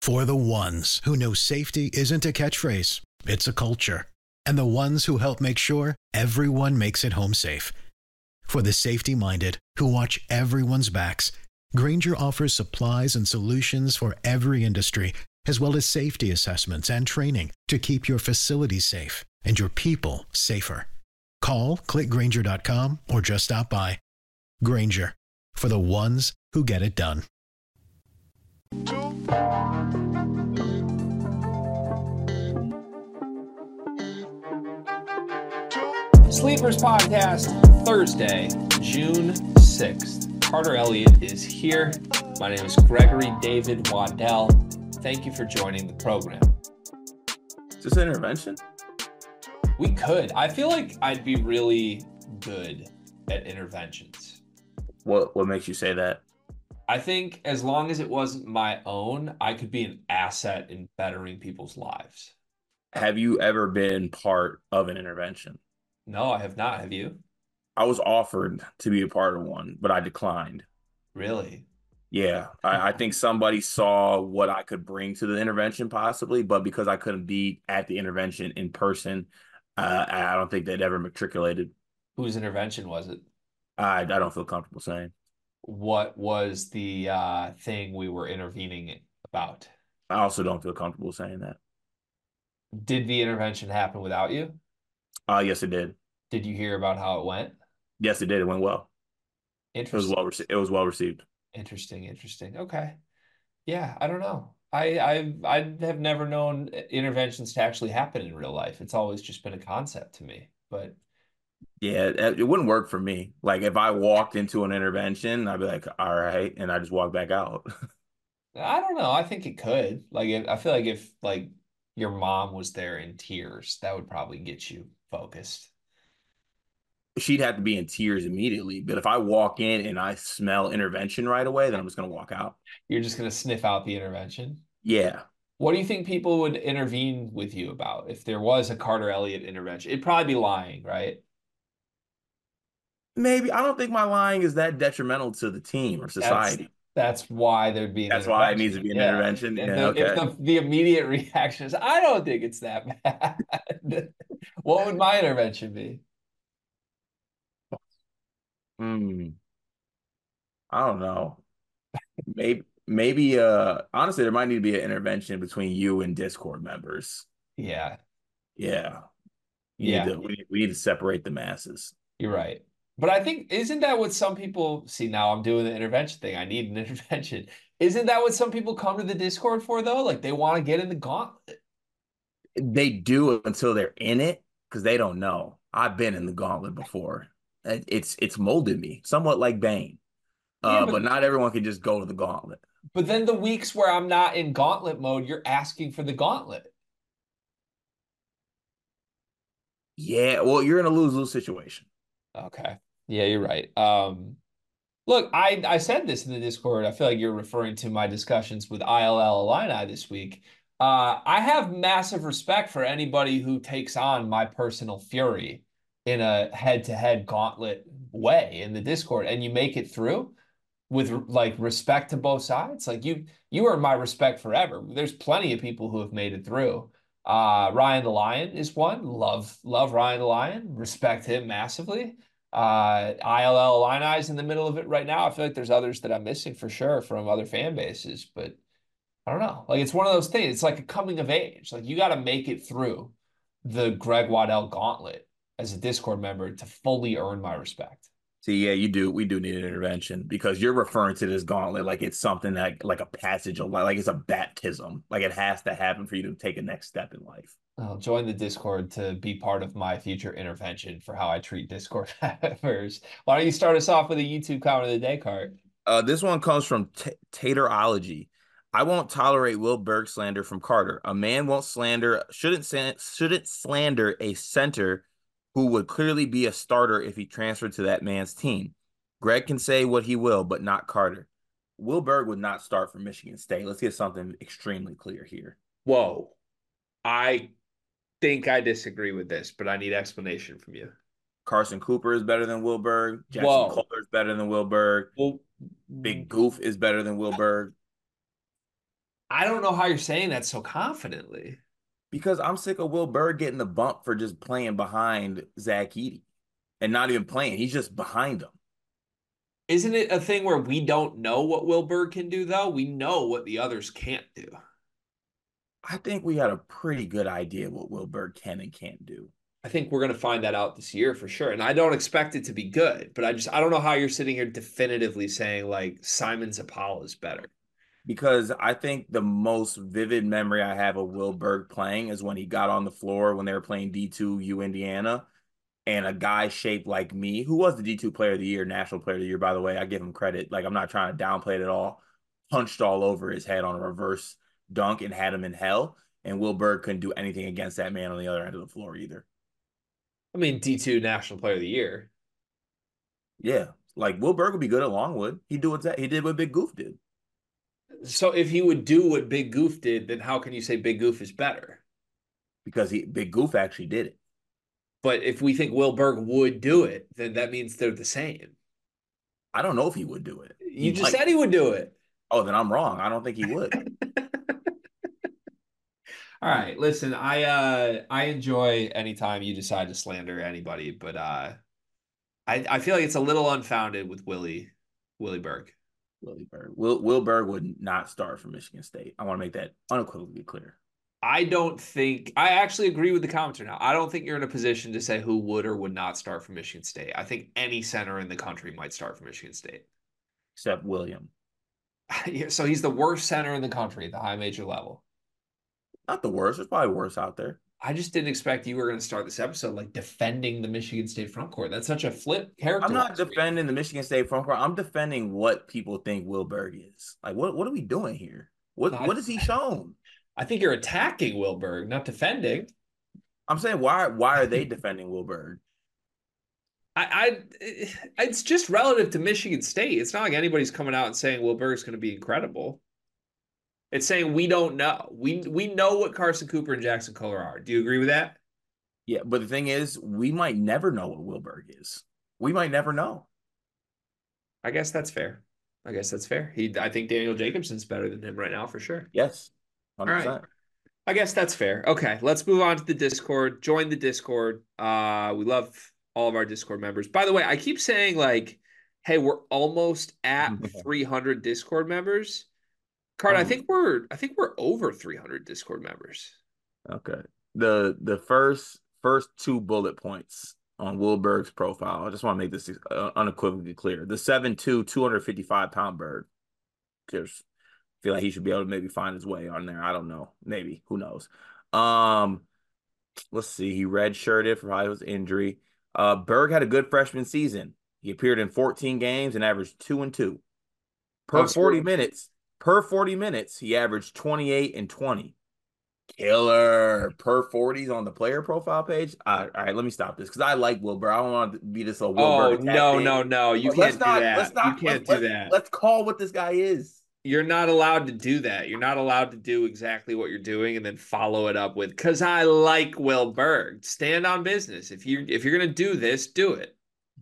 For the ones who know safety isn't a catchphrase, it's a culture. And the ones who help make sure everyone makes it home safe. For the safety-minded who watch everyone's backs, Grainger offers supplies and solutions for every industry, as well as safety assessments and training to keep your facilities safe and your people safer. Call, click Grainger.com, or just stop by. Grainger, for the ones who get it done. Sleepers Podcast, Thursday, June 6th. Carter Elliott is here. My name is Gregory David Waddell. Thank you for joining the program. Is this an intervention? We could. I feel like I'd be really good at interventions. What makes you say that? I think as long as it wasn't my own, I could be an asset in bettering people's lives. Have you ever been part of an intervention? No, I have not. Have you? I was offered to be a part of one, but I declined. Really? Yeah, I think somebody saw what I could bring to the intervention possibly, but because I couldn't be at the intervention in person, I don't think they'd ever matriculated. Whose intervention was it? I don't feel comfortable saying. What was the thing we were intervening about? I also don't feel comfortable saying that. Did the intervention happen without you? Yes, it did. Did you hear about how it went? Yes, it did. It went well. Interesting. It was well received. Interesting. Okay. Yeah, I don't know. I have never known interventions to actually happen in real life. It's always just been a concept to me. But yeah, it wouldn't work for me. Like if I walked into an intervention, I'd be like, all right, and I just walk back out. I don't know. I think it could. I feel like if your mom was there in tears, that would probably get you focused. She'd have to be in tears immediately. But if I walk in and I smell intervention right away, then I'm just going to walk out. You're just going to sniff out the intervention? Yeah. What do you think people would intervene with you about if there was a Carter Elliott intervention? It'd probably be lying, right? Maybe. I don't think my lying is that detrimental to the team or society. That's why thered be an That's intervention. why it needs to be an intervention. Yeah, okay. If the immediate reaction is, I don't think it's that bad. What would my intervention be? I don't know. Maybe honestly, there might need to be an intervention between you and Discord members. Yeah. Yeah. Yeah. We need to separate the masses. You're right. But I think, isn't that what some people see? Now I'm doing the intervention thing. I need an intervention. Isn't that what some people come to the Discord for, though? Like they want to get in the gauntlet. They do until they're in it because they don't know. I've been in the gauntlet before. It's molded me somewhat like Bane. Yeah, but not everyone can just go to the gauntlet. But then the weeks where I'm not in gauntlet mode, you're asking for the gauntlet. Yeah, well, you're in a lose-lose situation. Okay. Yeah, you're right. Look, I said this in the Discord. I feel like you're referring to my discussions with ILL Illini this week. I have massive respect for anybody who takes on my personal fury in a head-to-head gauntlet way in the Discord, and you make it through with like respect to both sides. Like you earn my respect forever. There's plenty of people who have made it through. Ryan the Lion is one. Love Ryan the Lion. Respect him massively. ILL Illini is in the middle of it right now. I feel like there's others that I'm missing for sure from other fan bases, but I don't know. Like it's one of those things. It's like a coming of age. Like you got to make it through the Greg Waddell gauntlet as a Discord member to fully earn my respect. See, yeah, you do. We do need an intervention because you're referring to this gauntlet like it's something that, like a passage of life, like it's a baptism. Like it has to happen for you to take a next step in life. I'll join the Discord to be part of my future intervention for how I treat Discord members. Why don't you start us off with a YouTube comment of the day, Cart? This one comes from Taterology. I won't tolerate Will Berg slander from Carter. A man shouldn't slander a center who would clearly be a starter if he transferred to that man's team. Greg can say what he will, but not Carter. Will Berg would not start for Michigan State. Let's get something extremely clear here. Whoa. I think I disagree with this, but I need explanation from you. Carson Cooper is better than Will Berg. Jackson Kohler is better than Will Berg. Well, Big Goof is better than Will Berg. I don't know how you're saying that so confidently. Because I'm sick of Will Berg getting the bump for just playing behind Zach Edey and not even playing. He's just behind him. Isn't it a thing where we don't know what Wilberg can do, though? We know what the others can't do. I think we had a pretty good idea what Will Berg can and can't do. I think we're going to find that out this year for sure. And I don't expect it to be good, but I don't know how you're sitting here definitively saying like Simon Zapala is better. Because I think the most vivid memory I have of Will Berg playing is when he got on the floor when they were playing D2U Indiana, and a guy shaped like me, who was the D2 player of the year, national player of the year, by the way. I give him credit. Like, I'm not trying to downplay it at all. Punched all over his head on a reverse dunk and had him in hell. And Will Berg couldn't do anything against that man on the other end of the floor either. I mean, D2 national player of the year. Yeah. Like, Will Berg would be good at Longwood. He did what Big Goof did. So if he would do what Big Goof did, then how can you say Big Goof is better? Because Big Goof actually did it. But if we think Will Berg would do it, then that means they're the same. I don't know if he would do it. You just said he would do it. Oh, then I'm wrong. I don't think he would. All right, listen, I enjoy anytime you decide to slander anybody, but I feel like it's a little unfounded with Willie Berg. Willie Berg. Will Berg would not start for Michigan State. I want to make that unequivocally clear. I actually agree with the commenter now. I don't think you're in a position to say who would or would not start for Michigan State. I think any center in the country might start for Michigan State. Except William. So he's the worst center in the country at the high major level. Not the worst. There's probably worse out there. I just didn't expect you were going to start this episode like defending the Michigan State front court. That's such a flip character. I'm not defending the Michigan State front court. I'm defending what people think Will Berg is. Like, what are we doing here? What has he shown? I think you're attacking Will Berg, not defending. I'm saying why are they defending Will Berg? It's just relative to Michigan State. It's not like anybody's coming out and saying Will Berg's going to be incredible. It's saying we don't know. We know what Carson Cooper and Jackson Kohler are. Do you agree with that? Yeah, but the thing is, we might never know what Will Berg is. We might never know. I guess that's fair. I think Daniel Jacobson's better than him right now for sure. Yes, 100%. All right. I guess that's fair. Okay, let's move on to the Discord. Join the Discord. We love all of our Discord members. By the way, I keep saying like, hey, we're almost at 300 Discord members. Card, I think we're over 300 Discord members. Okay. The first two bullet points on Will Berg's profile. I just want to make this unequivocally clear. The 7'2", 255-pound Berg. Just feel like he should be able to maybe find his way on there. I don't know. Maybe. Who knows? Let's see. He redshirted for his injury. Berg had a good freshman season. He appeared in 14 games and averaged 2 and 2. Per 40 minutes, he averaged 28 and 20. Killer. Per 40s on the player profile page. All right, let me stop this because I like Will Berg. I don't want to be this Will Berg. No. You can't do that. You can't do that. Let's call what this guy is. You're not allowed to do that. You're not allowed to do exactly what you're doing and then follow it up with, because I like Will Berg. Stand on business. If you're going to do this, do it.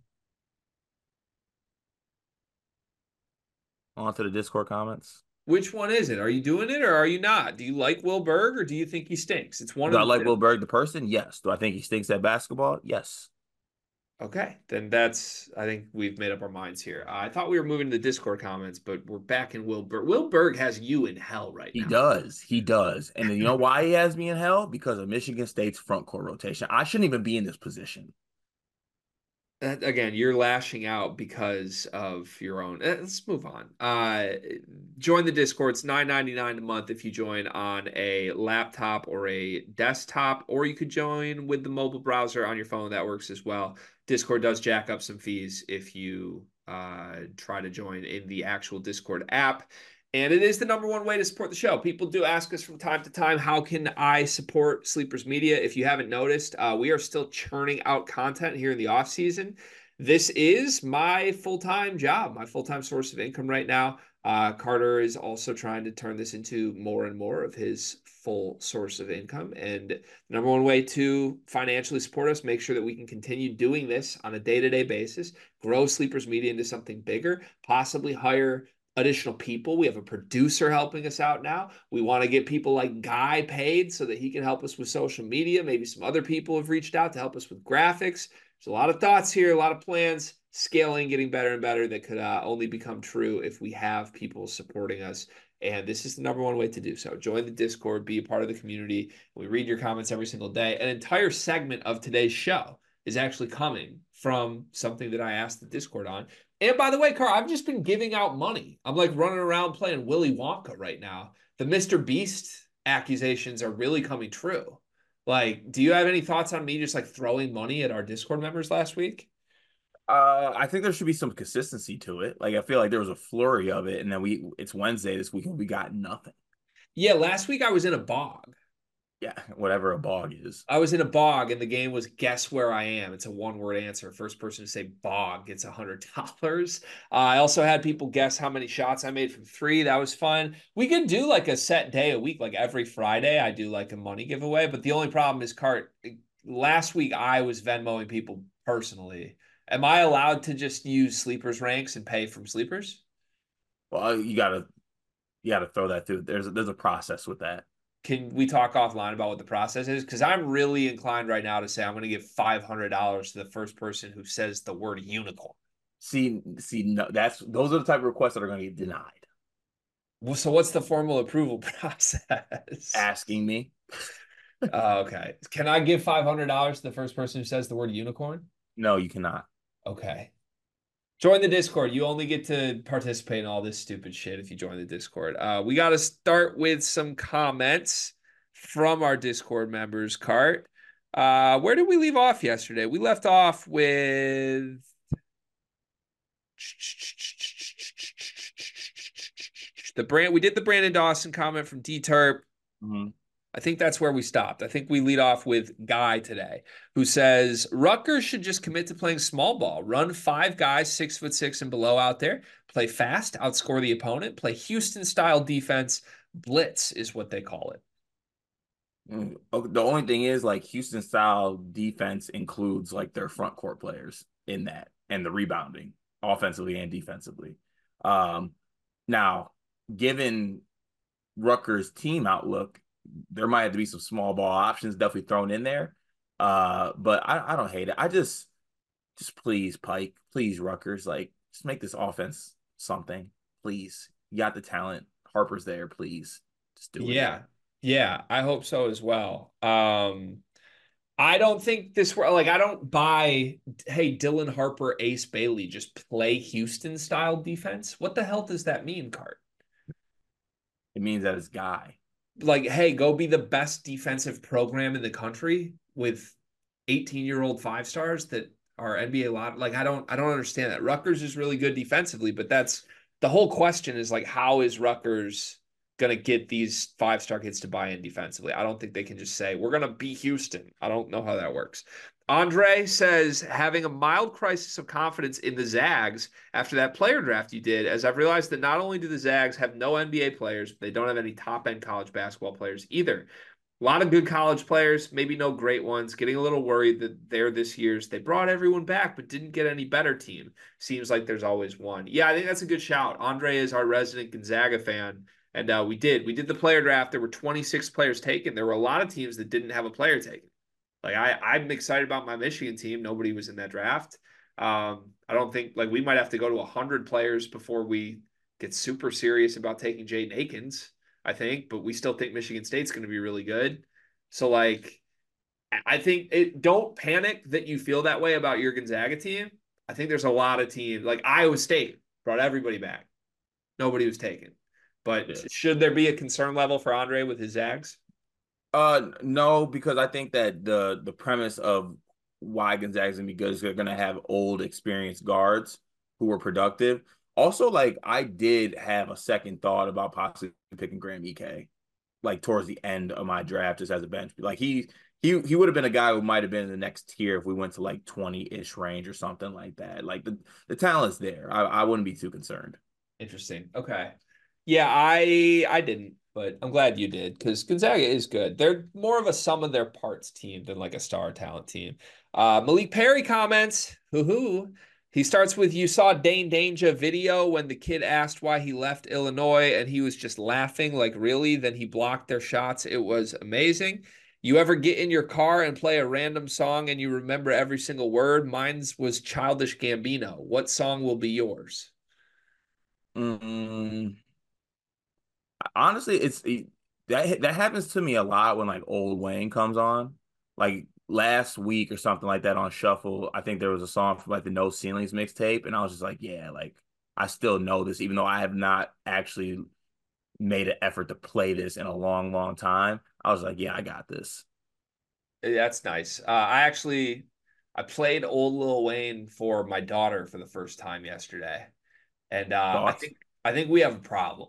On to the Discord comments. Which one is it? Are you doing it or are you not? Do you like Will Berg or do you think he stinks? It's one. Do I like Will Berg the person? Yes. Do I think he stinks at basketball? Yes. Okay, then I think we've made up our minds here. I thought we were moving to the Discord comments, but we're back in Will Berg. Will Berg has you in hell right now. He does. And you know why he has me in hell? Because of Michigan State's front court rotation. I shouldn't even be in this position. Again, you're lashing out because of your own. Let's move on. Join the Discord. It's $9.99 a month if you join on a laptop or a desktop, or you could join with the mobile browser on your phone. That works as well. Discord does jack up some fees if you try to join in the actual Discord app. And it is the #1 way to support the show. People do ask us from time to time, how can I support Sleepers Media? If you haven't noticed, we are still churning out content here in the off season. This is my full-time job, my full-time source of income right now. Carter is also trying to turn this into more and more of his full source of income. And the #1 way to financially support us, make sure that we can continue doing this on a day-to-day basis, grow Sleepers Media into something bigger, possibly hire additional people. We have a producer helping us out now. We want to get people like Guy paid so that he can help us with social media. Maybe some other people have reached out to help us with graphics. There's a lot of thoughts here, a lot of plans, scaling, getting better and better that could only become true if we have people supporting us. And this is the number one way to do so. Join the Discord, be a part of the community. We read your comments every single day. An entire segment of today's show is actually coming from something that I asked the Discord on. And by the way, Carl, I've just been giving out money. I'm like running around playing Willy Wonka right now. The Mr. Beast accusations are really coming true. Like, do you have any thoughts on me just like throwing money at our Discord members last week? I think there should be some consistency to it. Like I feel like there was a flurry of it, and then it's Wednesday this week and we got nothing. Yeah, last week I was in a bog. Yeah, whatever a bog is. I was in a bog and the game was guess where I am. It's a one-word answer. First person to say bog gets $100. I also had people guess how many shots I made from three. That was fun. We could do like a set day a week, like every Friday I do like a money giveaway. But the only problem is, Cart, last week I was Venmoing people personally. Am I allowed to just use sleepers ranks and pay from sleepers? Well, you gotta throw that through. There's a process with that. Can we talk offline about what the process is? Because I'm really inclined right now to say I'm going to give $500 to the first person who says the word unicorn. See, no, those are the type of requests that are going to get denied. Well, so what's the formal approval process? Asking me. Okay. Can I give $500 to the first person who says the word unicorn? No, you cannot. Okay. Join the Discord. You only get to participate in all this stupid shit if you join the Discord. We got to start with some comments from our Discord members, Cart. Where did we leave off yesterday? We left off with we did the Brandon Dawson comment from D-Terp. Mm-hmm. I think that's where we stopped. I think we lead off with Guy today, who says Rutgers should just commit to playing small ball, run 5 guys 6'6" and below out there, play fast, outscore the opponent, play Houston-style defense. Blitz is what they call it. The only thing is, like, Houston-style defense includes like their front court players in that and the rebounding, offensively and defensively. Now, given Rutgers' team outlook, there might have to be some small ball options definitely thrown in there. But I don't hate it. I just please, Pike, please, Rutgers, like, just make this offense something, please. You got the talent. Harper's there, please. Just do it. Yeah, I hope so as well. I don't think I don't buy, hey, Dylan Harper, Ace Bailey, just play Houston style defense. What the hell does that mean, Cart? It means that it's Guy. Like, hey, go be the best defensive program in the country with 18-year-old 5-stars that are NBA lot. Like, I don't understand that. Rutgers is really good defensively, but that's the whole question is like, how is Rutgers going to get these 5-star kids to buy in defensively? I don't think they can just say, we're going to beat Houston. I don't know how that works. Andre says, having a mild crisis of confidence in the Zags after that player draft you did, as I've realized that not only do the Zags have no NBA players, but they don't have any top-end college basketball players either. A lot of good college players, maybe no great ones. Getting a little worried that they're this year's. They brought everyone back, but didn't get any better team. Seems like there's always one. Yeah, I think that's a good shout. Andre is our resident Gonzaga fan, and we did the player draft. There were 26 players taken. There were a lot of teams that didn't have a player taken. Like, I'm excited about my Michigan team. Nobody was in that draft. I don't think, like, we might have to go to 100 players before we get super serious about taking Jaden Akins, I think, but we still think Michigan State's going to be really good. So, like, I think don't panic that you feel that way about your Gonzaga team. I think there's a lot of teams, like Iowa State brought everybody back. Nobody was taken. But should there be a concern level for Andre with his Zags? No, because I think that the premise of why Gonzaga's gonna be good is they're gonna have old, experienced guards who were productive. Also, like, I did have a second thought about possibly picking Graham Ike, like, towards the end of my draft, just as a bench. Like, he would have been a guy who might have been in the next tier if we went to like 20-ish range or something like that. Like, the talent's there. I wouldn't be too concerned. Interesting. Okay. Yeah, I didn't, but I'm glad you did because Gonzaga is good. They're more of a sum of their parts team than like a star talent team. Malik Perry comments, hoo-hoo. He starts with, you saw Dane Danger video when the kid asked why he left Illinois and he was just laughing like, really? Then he blocked their shots. It was amazing. You ever get in your car and play a random song and you remember every single word? Mine's was Childish Gambino. What song will be yours? Mm, honestly, that happens to me a lot when like old Wayne comes on. Like last week or something like that on Shuffle, I think there was a song from like the No Ceilings mixtape, and I was just like, yeah, like I still know this, even though I have not actually made an effort to play this in a long, long time. I was like, yeah, I got this. That's nice. I played old Lil Wayne for my daughter for the first time yesterday. And Thoughts? I think we have a problem.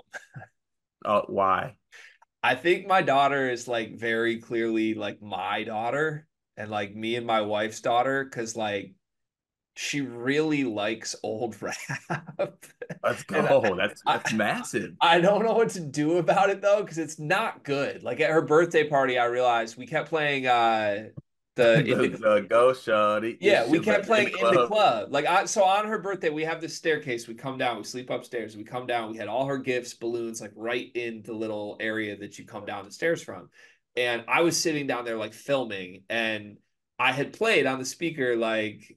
Why? I think my daughter is like very clearly like my daughter and like me and my wife's daughter because like she really likes old rap. Let's And go. That's I massive. I don't know what to do about it though because it's not good. Like at her birthday party, I realized we kept playing the in The Go Shawty, it's yeah, we shit kept back in the playing in the club. club. So on her birthday, we have this staircase. We come down, we sleep upstairs. We come down, we had all her gifts, balloons, like right in the little area that you come down the stairs from. And I was sitting down there like filming, and I had played on the speaker like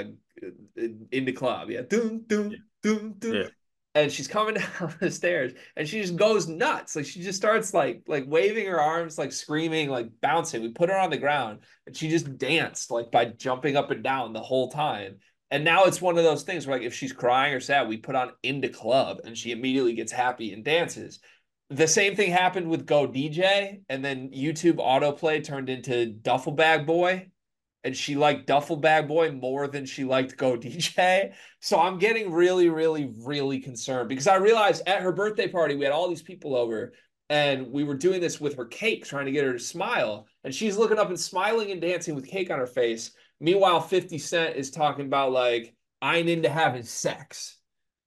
in the club. Yeah. Doom, doom, doom, doom. Yeah. And she's coming down the stairs and she just goes nuts. Like she just starts like waving her arms, like screaming, like bouncing. We put her on the ground and she just danced like by jumping up and down the whole time. And now it's one of those things where like if she's crying or sad, we put on Into Club and she immediately gets happy and dances. The same thing happened with Go DJ, and then YouTube autoplay turned into Duffel Bag Boy, and she liked Duffel Bag Boy more than she liked Go DJ. So I'm getting really, really, really concerned because I realized at her birthday party, we had all these people over and we were doing this with her cake, trying to get her to smile. And she's looking up and smiling and dancing with cake on her face. Meanwhile, 50 Cent is talking about, like, I ain't into having sex.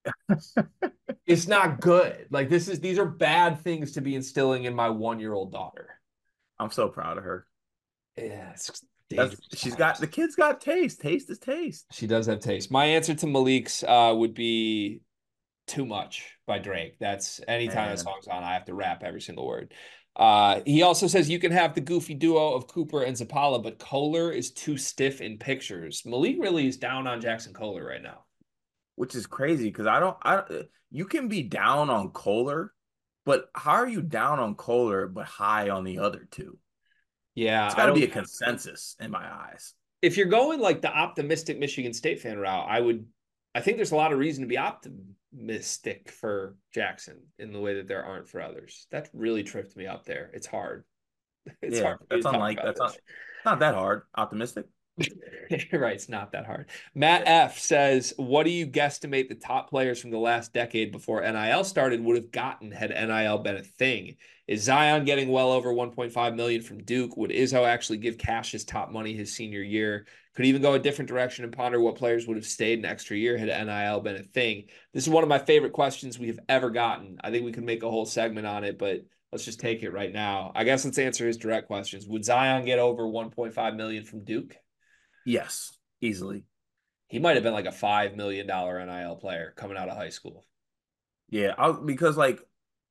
It's not good. Like, these are bad things to be instilling in my 1-year-old daughter. I'm so proud of her. Yeah, it's That's dangerous she's got times. the kid's got taste. Taste is taste. She does have taste. My answer to Malik's would be Too Much by Drake. That's anytime that And song's on, I have to rap every single word. He also says you can have the goofy duo of Cooper and Zapala, but Kohler is too stiff in pictures. Malik really is down on Jackson Kohler right now. which is crazy because I you can be down on Kohler, but how are you down on Kohler but high on the other two? Yeah, It's I got to be don't. a consensus in my eyes. If you're going like the optimistic Michigan State fan route, I think there's a lot of reason to be optimistic for Jackson in the way that there aren't for others. That really tripped me up there. It's hard. It's Yeah, hard for me to talk about that's this. not that hard. Optimistic. You're right. It's not that hard. Matt F says, what do you guesstimate the top players from the last decade before NIL started would have gotten had NIL been a thing? Is Zion getting well over 1.5 million from Duke? Would Izzo actually give Cassius top money his senior year? Could even go a different direction and ponder what players would have stayed an extra year had NIL been a thing. This is one of my favorite questions we have ever gotten. I think we could make a whole segment on it, but let's just take it right now. I guess let's answer his direct questions. Would Zion get over 1.5 million from Duke? Yes, easily. He might have been like a $5 million NIL player coming out of high school. Yeah, because like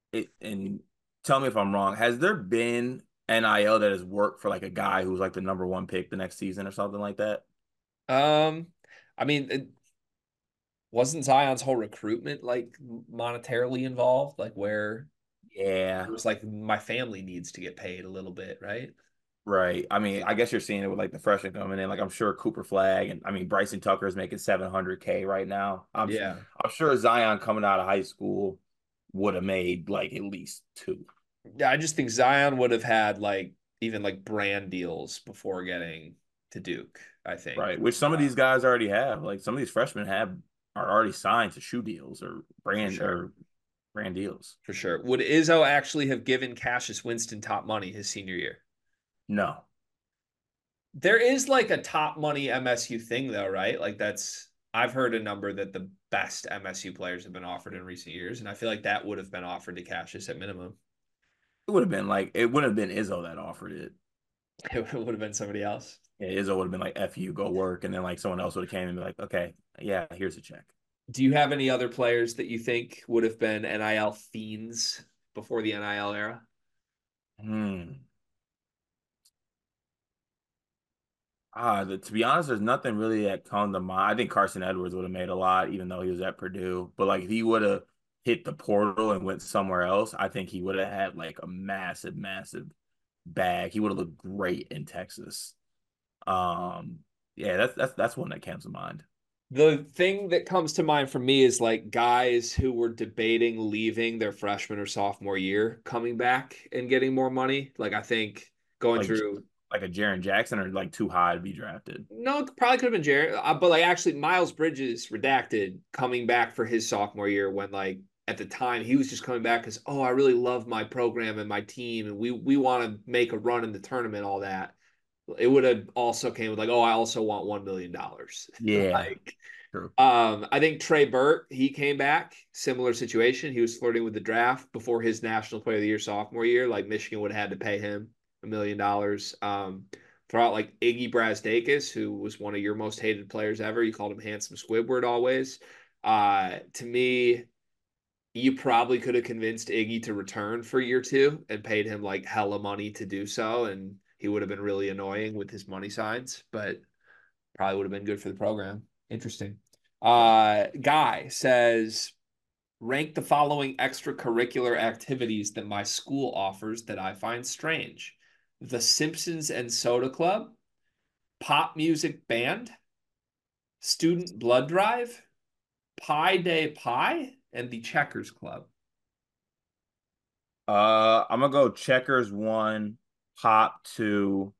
and tell me if I'm wrong. Has there been NIL that has worked for like a guy who's like the number one pick the next season or something like that? Um, I mean, wasn't Zion's whole recruitment like monetarily involved? Like where Yeah, it was like my family needs to get paid a little bit, right? right. I mean, I guess you're seeing it with like the freshmen coming in. Like I'm sure Cooper Flag and I mean Bryson Tucker is making 700K right now. Yeah. I'm sure Zion coming out of high school would have made like at least two. Yeah, I just think Zion would have had like even like brand deals before getting to Duke, I think. Right, which some of these guys already have. Like some of these freshmen are already signed to shoe deals or For sure. brand deals. For sure. Would Izzo actually have given Cassius Winston top money his senior year? No. There is like a top money MSU thing though, right? Like I've heard a number that the best MSU players have been offered in recent years, and I feel like that would have been offered to Cassius at minimum. It would have been like it wouldn't have been Izzo that offered it. It would have been somebody else. Yeah, Izzo would have been like, "F you, go work," and then like someone else would have came and be like, "Okay, yeah, here's a check." Do you have any other players that you think would have been NIL fiends before the NIL era? Hmm. To be honest, there's nothing really that comes to mind. I think Carson Edwards would have made a lot, even though he was at Purdue. But like, if he would have hit the portal and went somewhere else, I think he would have had like a massive, massive bag. He would have looked great in Texas. Um, yeah, that's one that comes to mind. The thing that comes to mind for me is like guys who were debating leaving their freshman or sophomore year, coming back and getting more money. Like I think going Like through, like a Jaren Jackson or like too high to be drafted. no, it probably could have been Jared, but like actually Miles Bridges redacted coming back for his sophomore year when like at the time he was just coming back because I really love my program and my team and we want to make a run in the tournament, all that. It would have also came with like, I also want $1 million. Yeah, Like, true. I think Trey Burt, he came back, similar situation. He was flirting with the draft before his National Player of the Year sophomore year. Like Michigan would have had to pay him $1 million. Throw out like Iggy Brazdakis, who was one of your most hated players ever. You called him handsome Squidward always. To me, you probably could have convinced Iggy to return for year two and paid him like hella money to do so, and he would have been really annoying with his money signs, but probably would have been good for the program. Interesting. Guy says, rank the following extracurricular activities that my school offers that I find strange: the Simpsons and Soda Club, pop music band, student blood drive, Pi Day Pie, and the Checkers Club. I'm gonna go checkers one, pop two,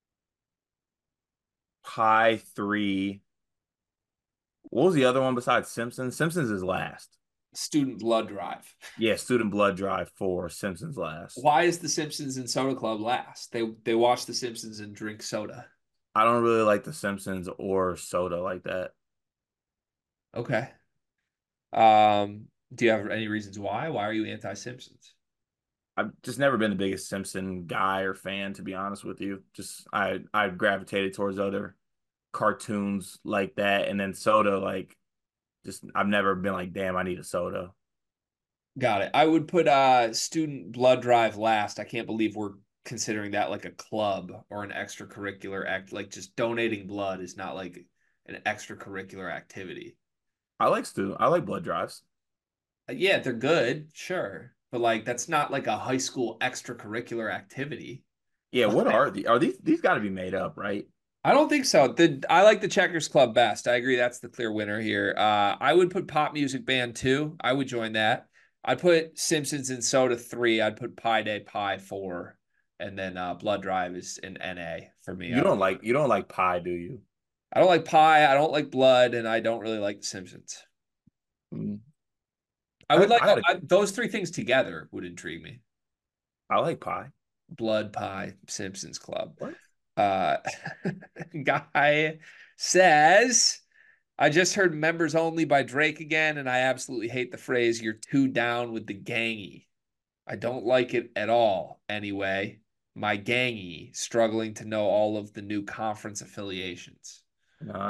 pie three. What was the other one besides Simpsons? Simpsons is last. Student blood drive. Yeah, Student Blood Drive four, Simpsons last. Why is the Simpsons and Soda Club last? They watch the Simpsons and drink soda. I don't really like the Simpsons or soda like that. Okay. Do you have any reasons why? Why are you anti-Simpsons? I've just never been the biggest Simpson guy or fan, to be honest with you. Just I gravitated towards other cartoons like that, and then soda. Like, just I've never been like, damn, I need a soda. Got it. I would put student blood drive last. I can't believe we're considering that like a club or an extracurricular act. Like just donating blood is not like an extracurricular activity. I like blood drives. Yeah, they're good, sure. But like that's not like a high school extracurricular activity. Yeah, what are the are these got to be made up, right? I don't think so. I like the Checkers Club best. I agree that's the clear winner here. I would put Pop Music Band 2. I would join that. I'd put Simpsons and Soda 3. I'd put Pi Day Pie 4. And then Blood Drive is an NA for me. You don't like pie, do you? I don't like Pie, I don't like Blood, and I don't really like The Simpsons. Mm. I would like I had a those three things together would intrigue me. I like pie. Blood Pie, Simpsons Club. What? Uh, Guy says, I just heard Members Only by Drake again, and I absolutely hate the phrase, you're too down with the gangy. I don't like it at all. Anyway, my gangy, struggling to know all of the new conference affiliations. No,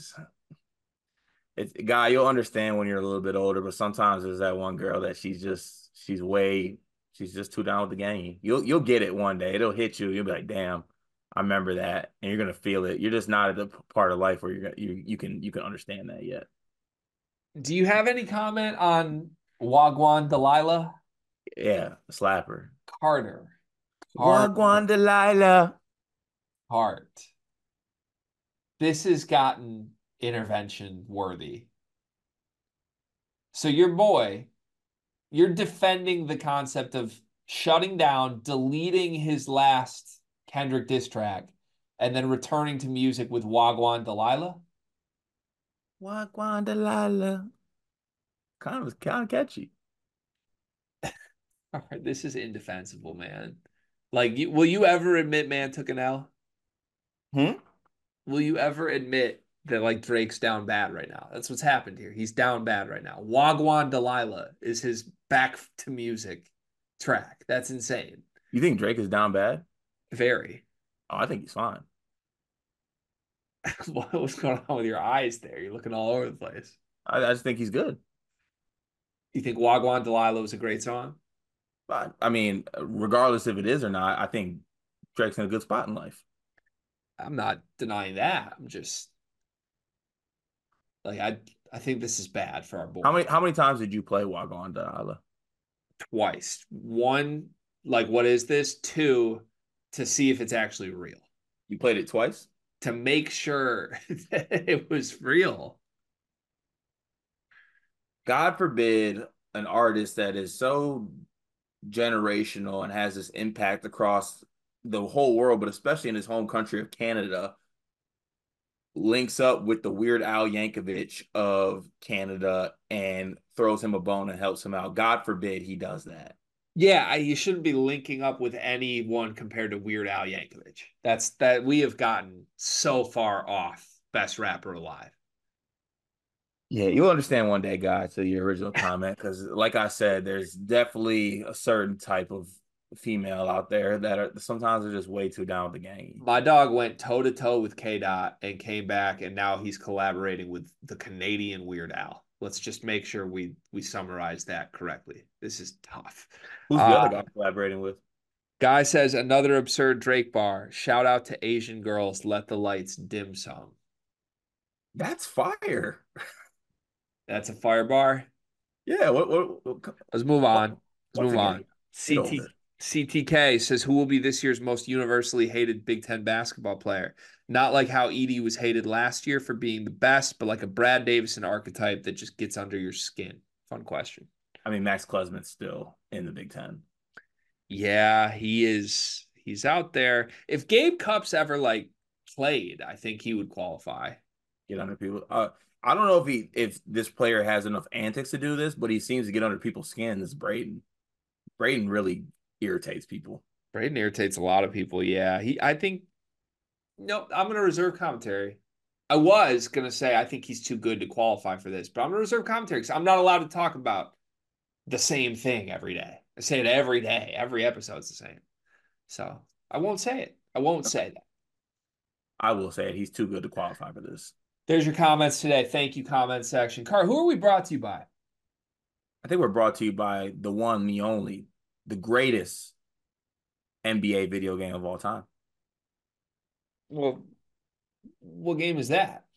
it's guy, you'll understand when you're a little bit older, but sometimes there's that one girl that she's just too down with the game. You'll get it one day. It'll hit you. You'll be like, damn, I remember that, and you're gonna feel it. You're just not at the part of life where you can understand that yet. Do you have any comment on Wagwan Delilah? Yeah, slapper. Carter. Carter Wagwan Delilah. Hart. This has gotten intervention worthy. So your boy, you're defending the concept of shutting down, deleting his last Kendrick diss track, and then returning to music with Wagwan Delilah. Wagwan Delilah. Kind of catchy. All right, this is indefensible, man. Like, will you ever admit man took an L? Hmm? Will you ever admit that like Drake's down bad right now? That's what's happened here. He's down bad right now. Wagwan Delilah is his back to music track. That's insane. You think Drake is down bad? Very. Oh, I think he's fine. What was going on with your eyes there? You're looking all over the place. I just think he's good. You think Wagwan Delilah was a great song? But I mean, regardless if it is or not, I think Drake's in a good spot in life. I'm not denying that. I'm just like I think this is bad for our boy. How many times did you play Wagwan Delilah? Twice. One, like what is this? Two, to see if it's actually real. You played it twice? To make sure that it was real. God forbid an artist that is so generational and has this impact across the whole world, but especially in his home country of Canada, links up with the Weird Al Yankovic of Canada and throws him a bone and helps him out. God forbid he does that. Yeah, you shouldn't be linking up with anyone compared to Weird Al Yankovic. That we have gotten so far off best rapper alive. Yeah, you'll understand one day, guys, to your original comment, because like I said, there's definitely a certain type of female out there that are sometimes are just way too down with the game. My dog went toe to toe with K Dot and came back, and now he's collaborating with the Canadian Weird Al. Let's just make sure we summarize that correctly. This is tough. Who's the other guy collaborating with? Guy says another absurd Drake bar. Shout out to Asian girls. Let the lights dim sum. That's fire. That's a fire bar. Yeah. Let's move on. Let's move on. CTK says, who will be this year's most universally hated Big Ten basketball player? Not like how Edey was hated last year for being the best, but like a Brad Davison archetype that just gets under your skin. Fun question. I mean, Max Klesmit's still in the Big Ten. Yeah, he is. He's out there. If Gabe Cupps ever like played, I think he would qualify. Get under people. I don't know if this player has enough antics to do this, but he seems to get under people's skin. This Braden. Braden really irritates people. Braden irritates a lot of people. Yeah, I think. Nope, I'm going to reserve commentary. I was going to say I think he's too good to qualify for this, but I'm going to reserve commentary because I'm not allowed to talk about the same thing every day. I say it every day. Every episode's the same. So I won't say it. I won't say that. I will say it. He's too good to qualify for this. There's your comments today. Thank you, comment section. Car, who are we brought to you by? I think we're brought to you by the one, the only, the greatest NBA video game of all time. Well, what game is that?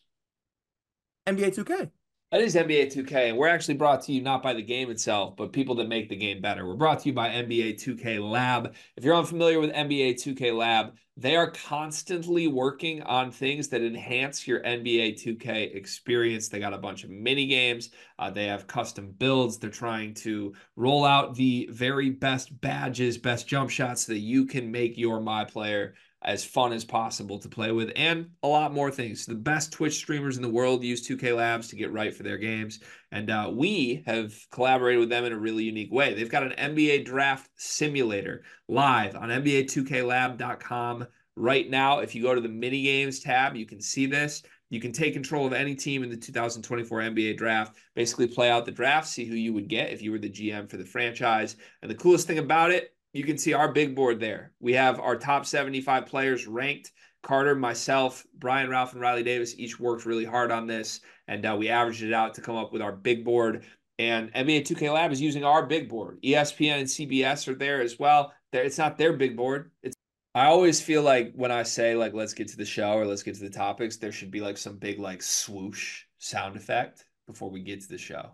NBA 2K. That is NBA 2K, and we're actually brought to you not by the game itself, but people that make the game better. We're brought to you by NBA 2K Lab. If you're unfamiliar with NBA 2K Lab, they are constantly working on things that enhance your NBA 2K experience. They got a bunch of mini games. They have custom builds. They're trying to roll out the very best badges, best jump shots so that you can make your My Player as fun as possible to play with, and a lot more things. The best Twitch streamers in the world use 2K Labs to get right for their games, and we have collaborated with them in a really unique way. They've got an NBA draft simulator live on NBA2KLab.com right now. If you go to the mini games tab, you can see this. You can take control of any team in the 2024 NBA draft, basically play out the draft, see who you would get if you were the GM for the franchise. And the coolest thing about it, you can see our big board there. We have our top 75 players ranked. Carter, myself, Brian, Ralph, and Riley Davis each worked really hard on this, and we averaged it out to come up with our big board. And NBA 2K Lab is using our big board. ESPN and CBS are there as well. It's not their big board. I always feel like when I say, like, let's get to the show or let's get to the topics, there should be, like, some big, like, swoosh sound effect before we get to the show.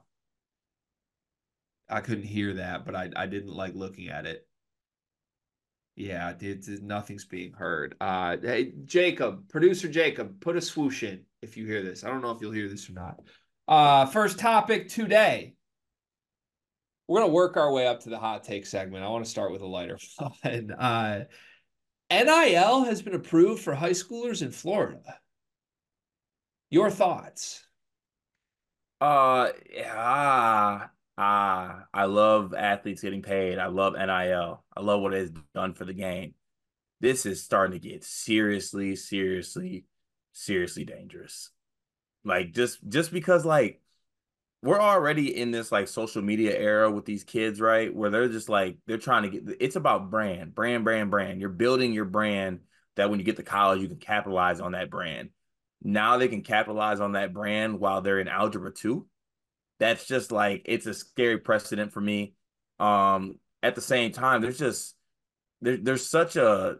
I couldn't hear that, but I didn't like looking at it. Yeah, nothing's being heard. Hey, Jacob, producer Jacob, put a swoosh in if you hear this. I don't know if you'll hear this or not. First topic today. We're going to work our way up to the hot take segment. I want to start with a lighter one. NIL has been approved for high schoolers in Florida. Your thoughts? I love athletes getting paid. I love NIL. I love what it has done for the game. This is starting to get seriously dangerous. Like just because like we're already in this like social media era with these kids, right? Where they're just like they're trying to get it's about brand. You're building your brand that when you get to college, you can capitalize on that brand. now they can capitalize on that brand while they're in Algebra 2. That's just like, it's a scary precedent for me. At the same time, there's such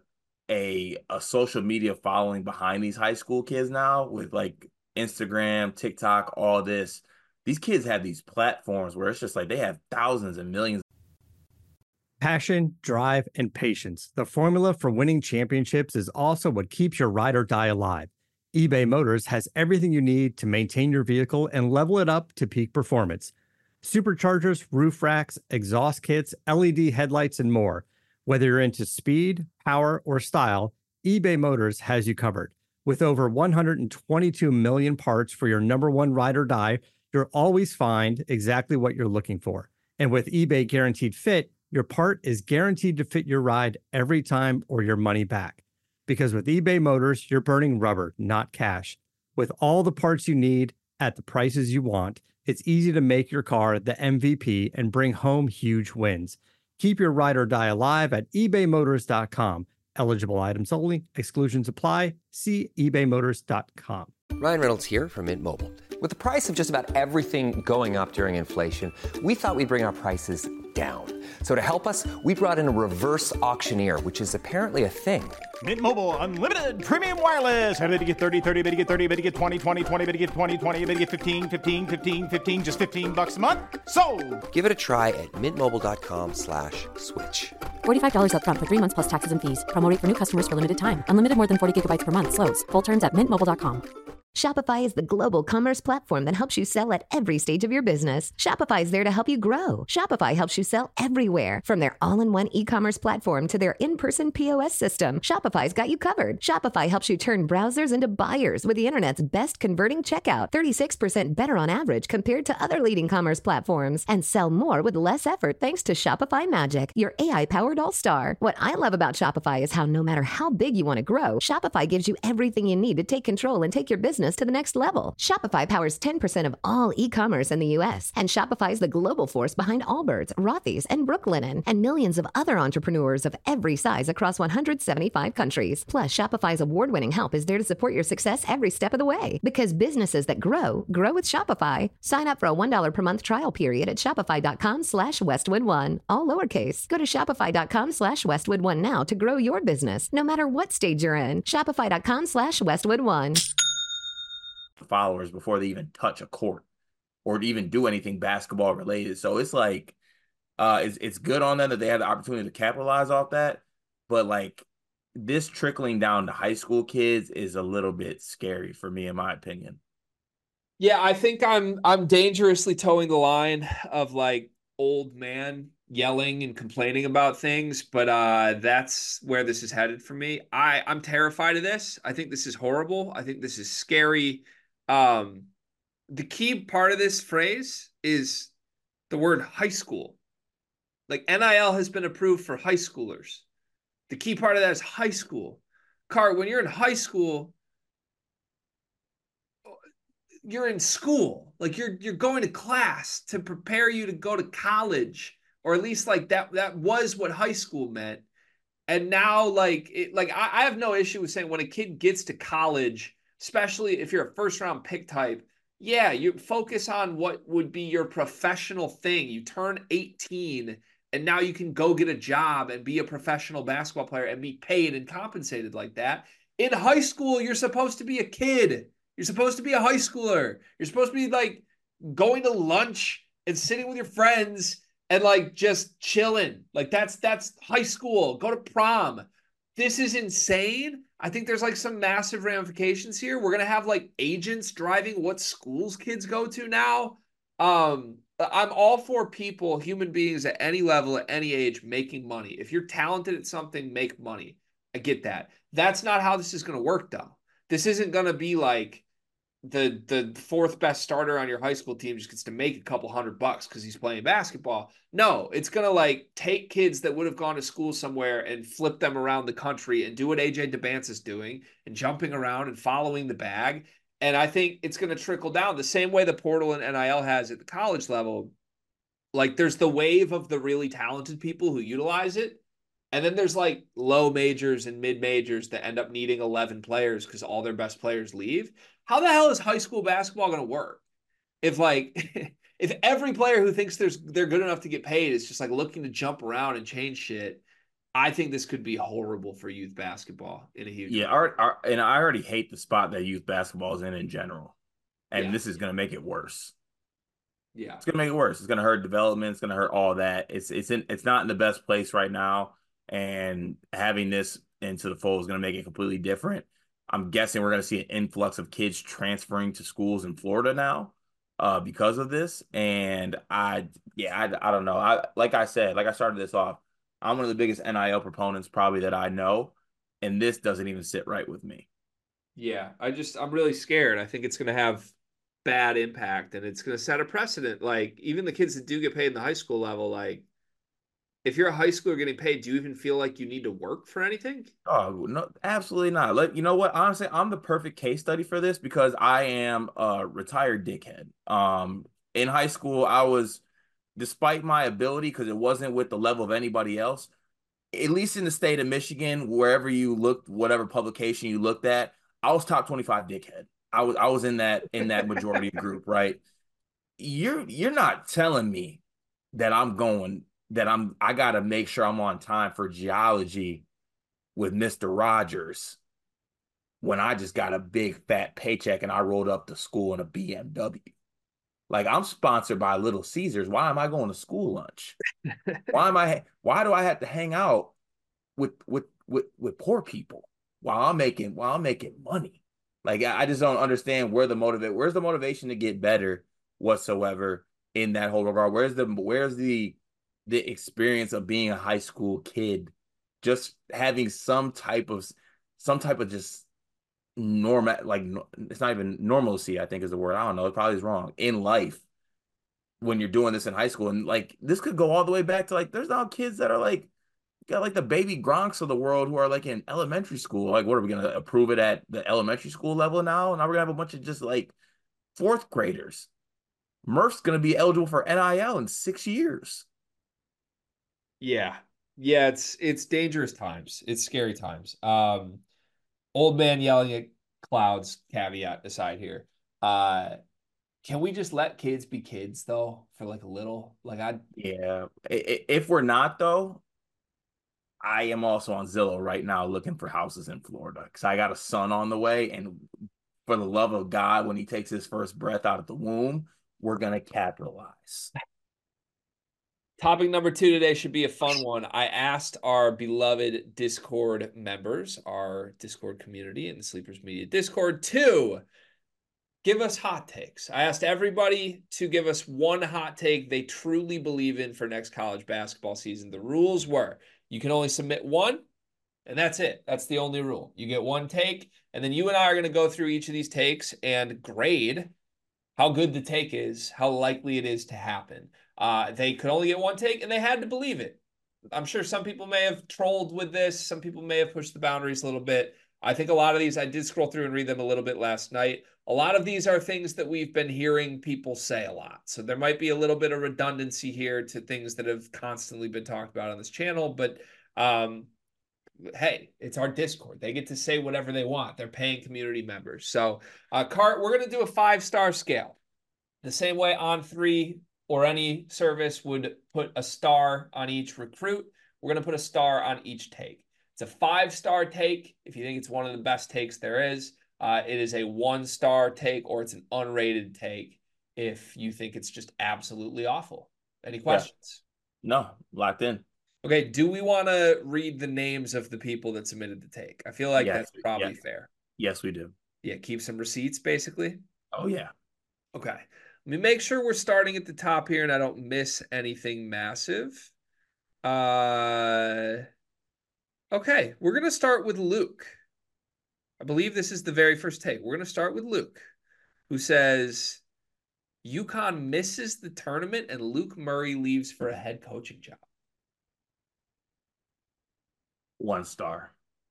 a social media following behind these high school kids now with like Instagram, TikTok, all this. These kids have these platforms where it's just like they have thousands and millions. Passion, drive, and patience. The formula for winning championships is also what keeps your ride or die alive. eBay Motors has everything you need to maintain your vehicle and level it up to peak performance. Superchargers, roof racks, exhaust kits, LED headlights, and more. Whether you're into speed, power, or style, eBay Motors has you covered. With over 122 million parts for your number one ride or die, you'll always find exactly what you're looking for. And with eBay Guaranteed Fit, your part is guaranteed to fit your ride every time or your money back. Because with eBay Motors, you're burning rubber, not cash. With all the parts you need at the prices you want, it's easy to make your car the MVP and bring home huge wins. Keep your ride or die alive at ebaymotors.com. Eligible items only. Exclusions apply. See ebaymotors.com. Ryan Reynolds here from Mint Mobile. With the price of just about everything going up during inflation, we thought we'd bring our prices down. So to help us, we brought in a reverse auctioneer, which is apparently a thing. Mint Mobile Unlimited Premium Wireless. How to get 30, 30, bit to get 30, bit to get 20, 20, 20, bit to get 20, 20, bit to get 15, 15, 15, 15, just $15 a month? Sold! Give it a try at mintmobile.com/switch. $45 up front for 3 months plus taxes and fees. Promo rate for new customers for limited time. Unlimited more than 40 gigabytes per month. Slows full terms at mintmobile.com. Shopify is the global commerce platform that helps you sell at every stage of your business. Shopify is there to help you grow. Shopify helps you sell everywhere, from their all-in-one e-commerce platform to their in-person POS system. Shopify's got you covered. Shopify helps you turn browsers into buyers with the internet's best converting checkout, 36% better on average compared to other leading commerce platforms, and sell more with less effort thanks to Shopify Magic, your AI-powered all-star. What I love about Shopify is how no matter how big you want to grow, Shopify gives you everything you need to take control and take your business to the next level. Shopify powers 10% of all e-commerce in the U.S., and Shopify is the global force behind Allbirds, Rothy's, and Brooklinen, and millions of other entrepreneurs of every size across 175 countries. Plus, Shopify's award-winning help is there to support your success every step of the way. Because businesses that grow with Shopify. Sign up for a $1 per month trial period at shopify.com/Westwood1, all lowercase. Go to shopify.com/Westwood1 now to grow your business, no matter what stage you're in. Shopify.com/Westwood1. Followers before they even touch a court or to even do anything basketball related. So it's like, it's good on them that they had the opportunity to capitalize off that. But like, this trickling down to high school kids is a little bit scary for me, in my opinion. Yeah, I think I'm dangerously towing the line of like old man yelling and complaining about things, but that's where this is headed for me. I'm terrified of this. I think this is horrible. I think this is scary. The key part of this phrase is the word high school. Like, NIL has been approved for high schoolers. The key part of that is high school. Car, when you're in high school, you're in school. Like, you're going to class to prepare you to go to college, or at least like that was what high school meant. And now I have no issue with saying when a kid gets to college, especially if you're a first round pick type, yeah, you focus on what would be your professional thing. You turn 18 and now you can go get a job and be a professional basketball player and be paid and compensated like that. In high school, you're supposed to be a kid. You're supposed to be a high schooler. You're supposed to be like going to lunch and sitting with your friends and like just chilling. Like that's high school. Go to prom. This is insane. I think there's like some massive ramifications here. We're going to have like agents driving what schools kids go to now. I'm all for people, human beings at any level, at any age, making money. If you're talented at something, make money. I get that. That's not how this is going to work though. This isn't going to be like the fourth best starter on your high school team just gets to make a couple $100 because he's playing basketball. No, it's going to like take kids that would have gone to school somewhere and flip them around the country and do what AJ DeBance is doing and jumping around and following the bag. And I think it's going to trickle down the same way the portal and NIL has at the college level. Like, there's the wave of the really talented people who utilize it. And then there's like low majors and mid majors that end up needing 11 players because all their best players leave. How the hell is high school basketball going to work? If like if every player who thinks they're good enough to get paid is just like looking to jump around and change shit, I think this could be horrible for youth basketball in a huge way. And I already hate the spot that youth basketball is in general. And Yeah. this is going to make it worse. Yeah. It's going to make it worse. It's going to hurt development. It's going to hurt all that. It's not in the best place right now. And having this into the fold is going to make it completely different. I'm guessing we're going to see an influx of kids transferring to schools in Florida now because of this. And I don't know. Like I started this off, I'm one of the biggest NIL proponents probably that I know. And this doesn't even sit right with me. Yeah. I'm really scared. I think it's going to have bad impact and it's going to set a precedent. Like even the kids that do get paid in the high school level, like if you're a high schooler getting paid, do you even feel like you need to work for anything? Oh, no, absolutely not. You know what? Honestly, I'm the perfect case study for this because I am a retired dickhead. In high school, I was, despite my ability, because it wasn't with the level of anybody else, at least in the state of Michigan, wherever you looked, whatever publication you looked at, I was top 25 dickhead. I was in that majority group, right? You're not telling me that I gotta make sure I'm on time for geology with Mr. Rogers when I just got a big fat paycheck and I rolled up to school in a BMW. Like I'm sponsored by Little Caesars. Why am I going to school lunch? Why do I have to hang out with poor people while I'm making money? Like I just don't understand where's the motivation to get better whatsoever in that whole regard. Where's the experience of being a high school kid, just having some type of just normal, like it's not even normalcy, I think is the word. I don't know. It probably is wrong in life when you're doing this in high school. And like, this could go all the way back to like, there's now kids that are like, got like the baby Gronks of the world who are like in elementary school. Like, what are we going to approve it at the elementary school level now? Now we're going to have a bunch of just like fourth graders. Murph's going to be eligible for NIL in 6 years. Yeah. Yeah, it's dangerous times. It's scary times. Old man yelling at clouds caveat aside here. Can we just let kids be kids though for like a little? Yeah. If we're not though, I am also on Zillow right now looking for houses in Florida because I got a son on the way, and for the love of God, when he takes his first breath out of the womb, we're gonna capitalize. Topic number 2 today should be a fun one. I asked our beloved Discord members, our Discord community in the Sleepers Media Discord, to give us hot takes. I asked everybody to give us one hot take they truly believe in for next college basketball season. The rules were you can only submit one, and that's it. That's the only rule. You get one take, and then you and I are going to go through each of these takes and grade how good the take is, how likely it is to happen. They could only get one take, and they had to believe it. I'm sure some people may have trolled with this. Some people may have pushed the boundaries a little bit. I think a lot of these, I did scroll through and read them a little bit last night. A lot of these are things that we've been hearing people say a lot. So there might be a little bit of redundancy here to things that have constantly been talked about on this channel. But hey, it's our Discord. They get to say whatever they want. They're paying community members. So, Cart, we're going to do a 5-star scale. The same way On3 or any service would put a star on each recruit, we're going to put a star on each take. It's a 5-star take if you think it's one of the best takes there is. It is a 1-star take, or it's an unrated take if you think it's just absolutely awful. Any questions? Yeah. No, locked in. Okay, do we want to read the names of the people that submitted the take? I feel like that's probably fair. Yes, we do. Yeah, keep some receipts, basically. Oh, yeah. Okay. Let me make sure we're starting at the top here and I don't miss anything massive. Okay, we're going to start with Luke. I believe this is the very first take. We're going to start with Luke, who says, UConn misses the tournament and Luke Murray leaves for a head coaching job. 1 star.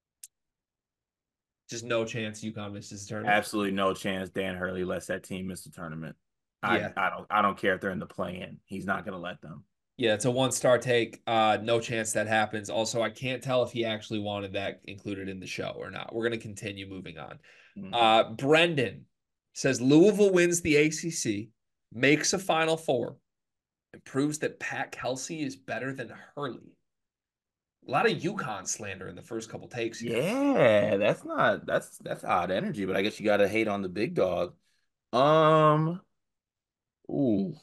Just no chance UConn misses the tournament. Absolutely no chance Dan Hurley lets that team miss the tournament. Yeah. I don't care if they're in the play-in. He's not going to let them. Yeah, it's a 1-star take. No chance that happens. Also, I can't tell if he actually wanted that included in the show or not. We're going to continue moving on. Brendan says Louisville wins the ACC, makes a Final Four, and proves that Pat Kelsey is better than Hurley. A lot of UConn slander in the first couple takes here. Yeah, that's odd energy, but I guess you gotta hate on the big dog. Um, ooh.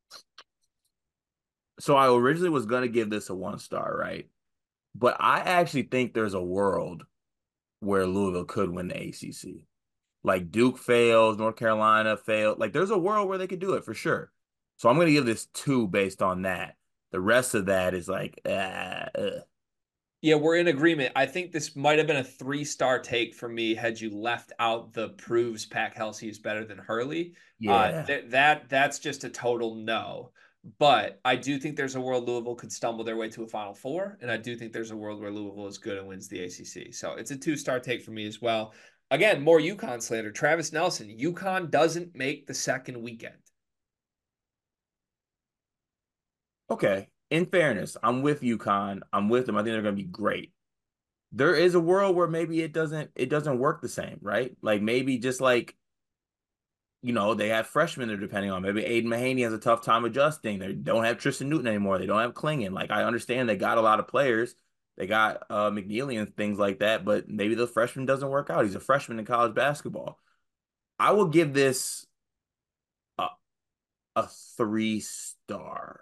So I originally was gonna give this a 1-star, right? But I actually think there's a world where Louisville could win the ACC. Like Duke fails, North Carolina failed. Like there's a world where they could do it for sure. So I'm gonna give this 2 based on that. The rest of that is like, Yeah, we're in agreement. I think this might have been a 3-star take for me had you left out the proves Pat Kelsey is better than Hurley. Yeah. That's just a total no. But I do think there's a world Louisville could stumble their way to a Final Four, and I do think there's a world where Louisville is good and wins the ACC. So it's a 2-star take for me as well. Again, more UConn slander. Travis Nelson, UConn doesn't make the second weekend. Okay. In fairness, I'm with UConn. I'm with them. I think they're going to be great. There is a world where maybe it doesn't work the same, right? Like maybe just like, they have freshmen they're depending on. Maybe Aiden Mahaney has a tough time adjusting. They don't have Tristan Newton anymore. They don't have Klingon. Like I understand they got a lot of players. They got McNeely and things like that, but maybe the freshman doesn't work out. He's a freshman in college basketball. I will give this a 3-star.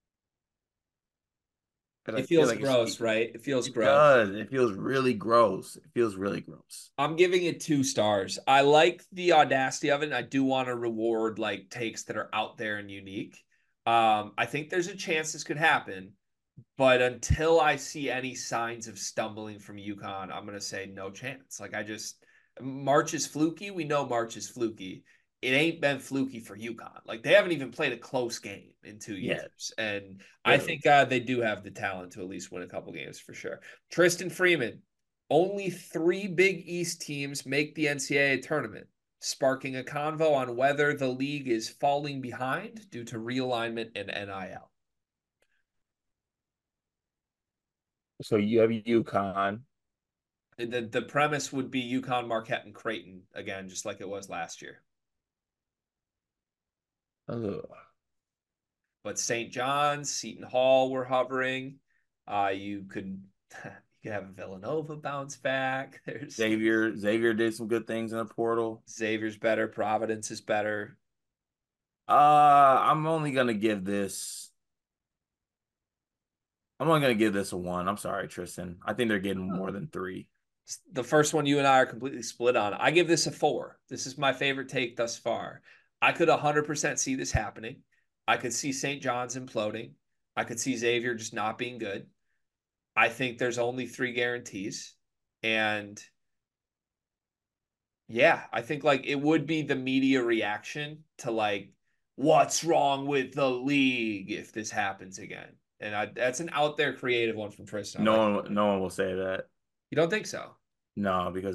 It feels gross, right? It feels gross. Does. It feels really gross. It feels really gross. I'm giving it 2 stars. I like the audacity of it, and I do want to reward like takes that are out there and unique. I think there's a chance this could happen, but until I see any signs of stumbling from UConn, I'm gonna say no chance. Like March is fluky. We know March is fluky. It ain't been fluky for UConn. Like they haven't even played a close game in 2 years. Yeah. And really? I think they do have the talent to at least win a couple games for sure. Tristan Freeman, only 3 Big East teams make the NCAA tournament, sparking a convo on whether the league is falling behind due to realignment and NIL. So you have UConn. The premise would be UConn, Marquette, and Creighton again, just like it was last year. Ugh. But St. John's, Seton Hall were hovering. You could have a Villanova bounce back. There's Xavier did some good things in the portal. Xavier's better. Providence is better. I'm only gonna give this a 1. I'm sorry, Tristan. I think they're getting more than 3. The first one you and I are completely split on. I give this a 4. This is my favorite take thus far. I could 100% see this happening. I could see St. John's imploding. I could see Xavier just not being good. I think there's only 3 guarantees. And yeah, I think like it would be the media reaction to like, what's wrong with the league if this happens again? And that's an out there creative one from Tristan. No one will say that. You don't think so? No, because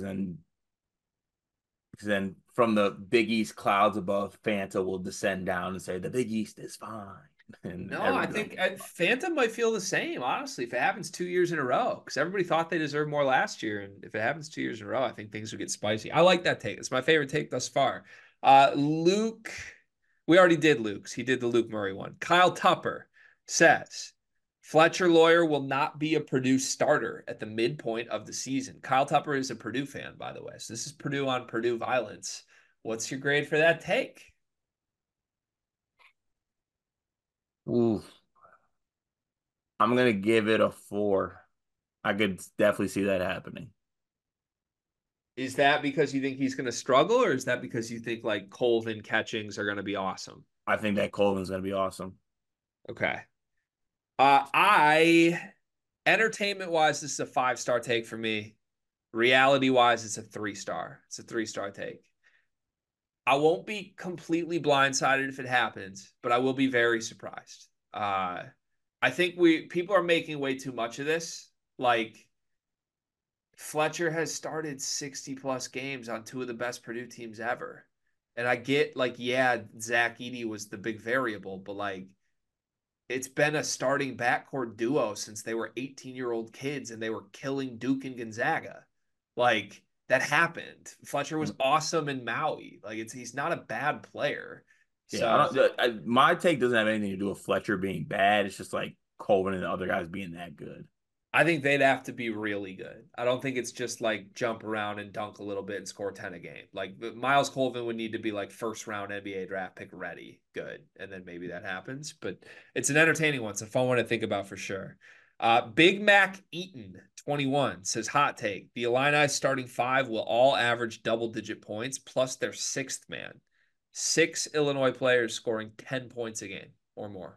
then from the Big East clouds above, Fanta will descend down and say the Big East is fine. And no, I think Fanta might feel the same, honestly, if it happens 2 years in a row, because everybody thought they deserved more last year. And if it happens 2 years in a row, I think things would get spicy. I like that take. It's my favorite take thus far. Luke, we already did Luke's. He did the Luke Murray one. Kyle Tupper says, Fletcher Loyer will not be a Purdue starter at the midpoint of the season. Kyle Tupper is a Purdue fan, by the way. So this is Purdue on Purdue violence. What's your grade for that take? Ooh. I'm going to give it a 4. I could definitely see that happening. Is that because you think he's going to struggle, or is that because you think like Colvin catchings are going to be awesome? I think that Colvin's going to be awesome. Okay. Entertainment wise, this is a 5-star take for me. Reality wise, it's a 3-star. It's a 3-star take. I won't be completely blindsided if it happens, but I will be very surprised. I think people are making way too much of this. Like Fletcher has started 60 plus games on 2 of the best Purdue teams ever. And I get like, yeah, Zach Edey was the big variable, but like, it's been a starting backcourt duo since they were 18-year-old kids and they were killing Duke and Gonzaga. Like, that happened. Fletcher was awesome in Maui. Like, he's not a bad player. Yeah, So my take doesn't have anything to do with Fletcher being bad. It's just like Colvin and the other guys being that good. I think they'd have to be really good. I don't think it's just like jump around and dunk a little bit and score 10 a game. Like Miles Colvin would need to be like first round NBA draft pick ready, good. And then maybe that happens. But it's an entertaining one. It's a fun one to think about for sure. Big Mac Eaton, 21, says hot take. The Illini starting 5 will all average double-digit points plus their 6th man. 6 Illinois players scoring 10 points a game or more.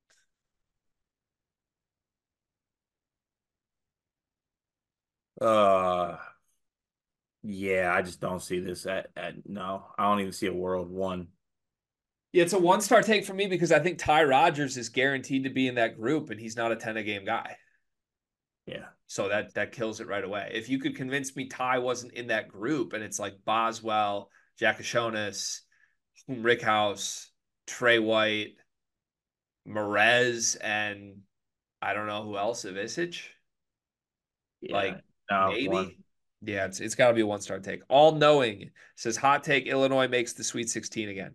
Yeah, I just don't see this no. I don't even see a world one. Yeah, it's a 1-star take for me because I think Ty Rodgers is guaranteed to be in that group and he's not a 10-a-game guy. Yeah. So that kills it right away. If you could convince me Ty wasn't in that group and it's like Boswell, Jacashonis, Rickhouse, Trey White, Merez, and I don't know who else, Ivisic. Yeah. Like no, maybe. one. Yeah, it's got to be a 1-star take. All knowing says hot take Illinois makes the Sweet 16 again.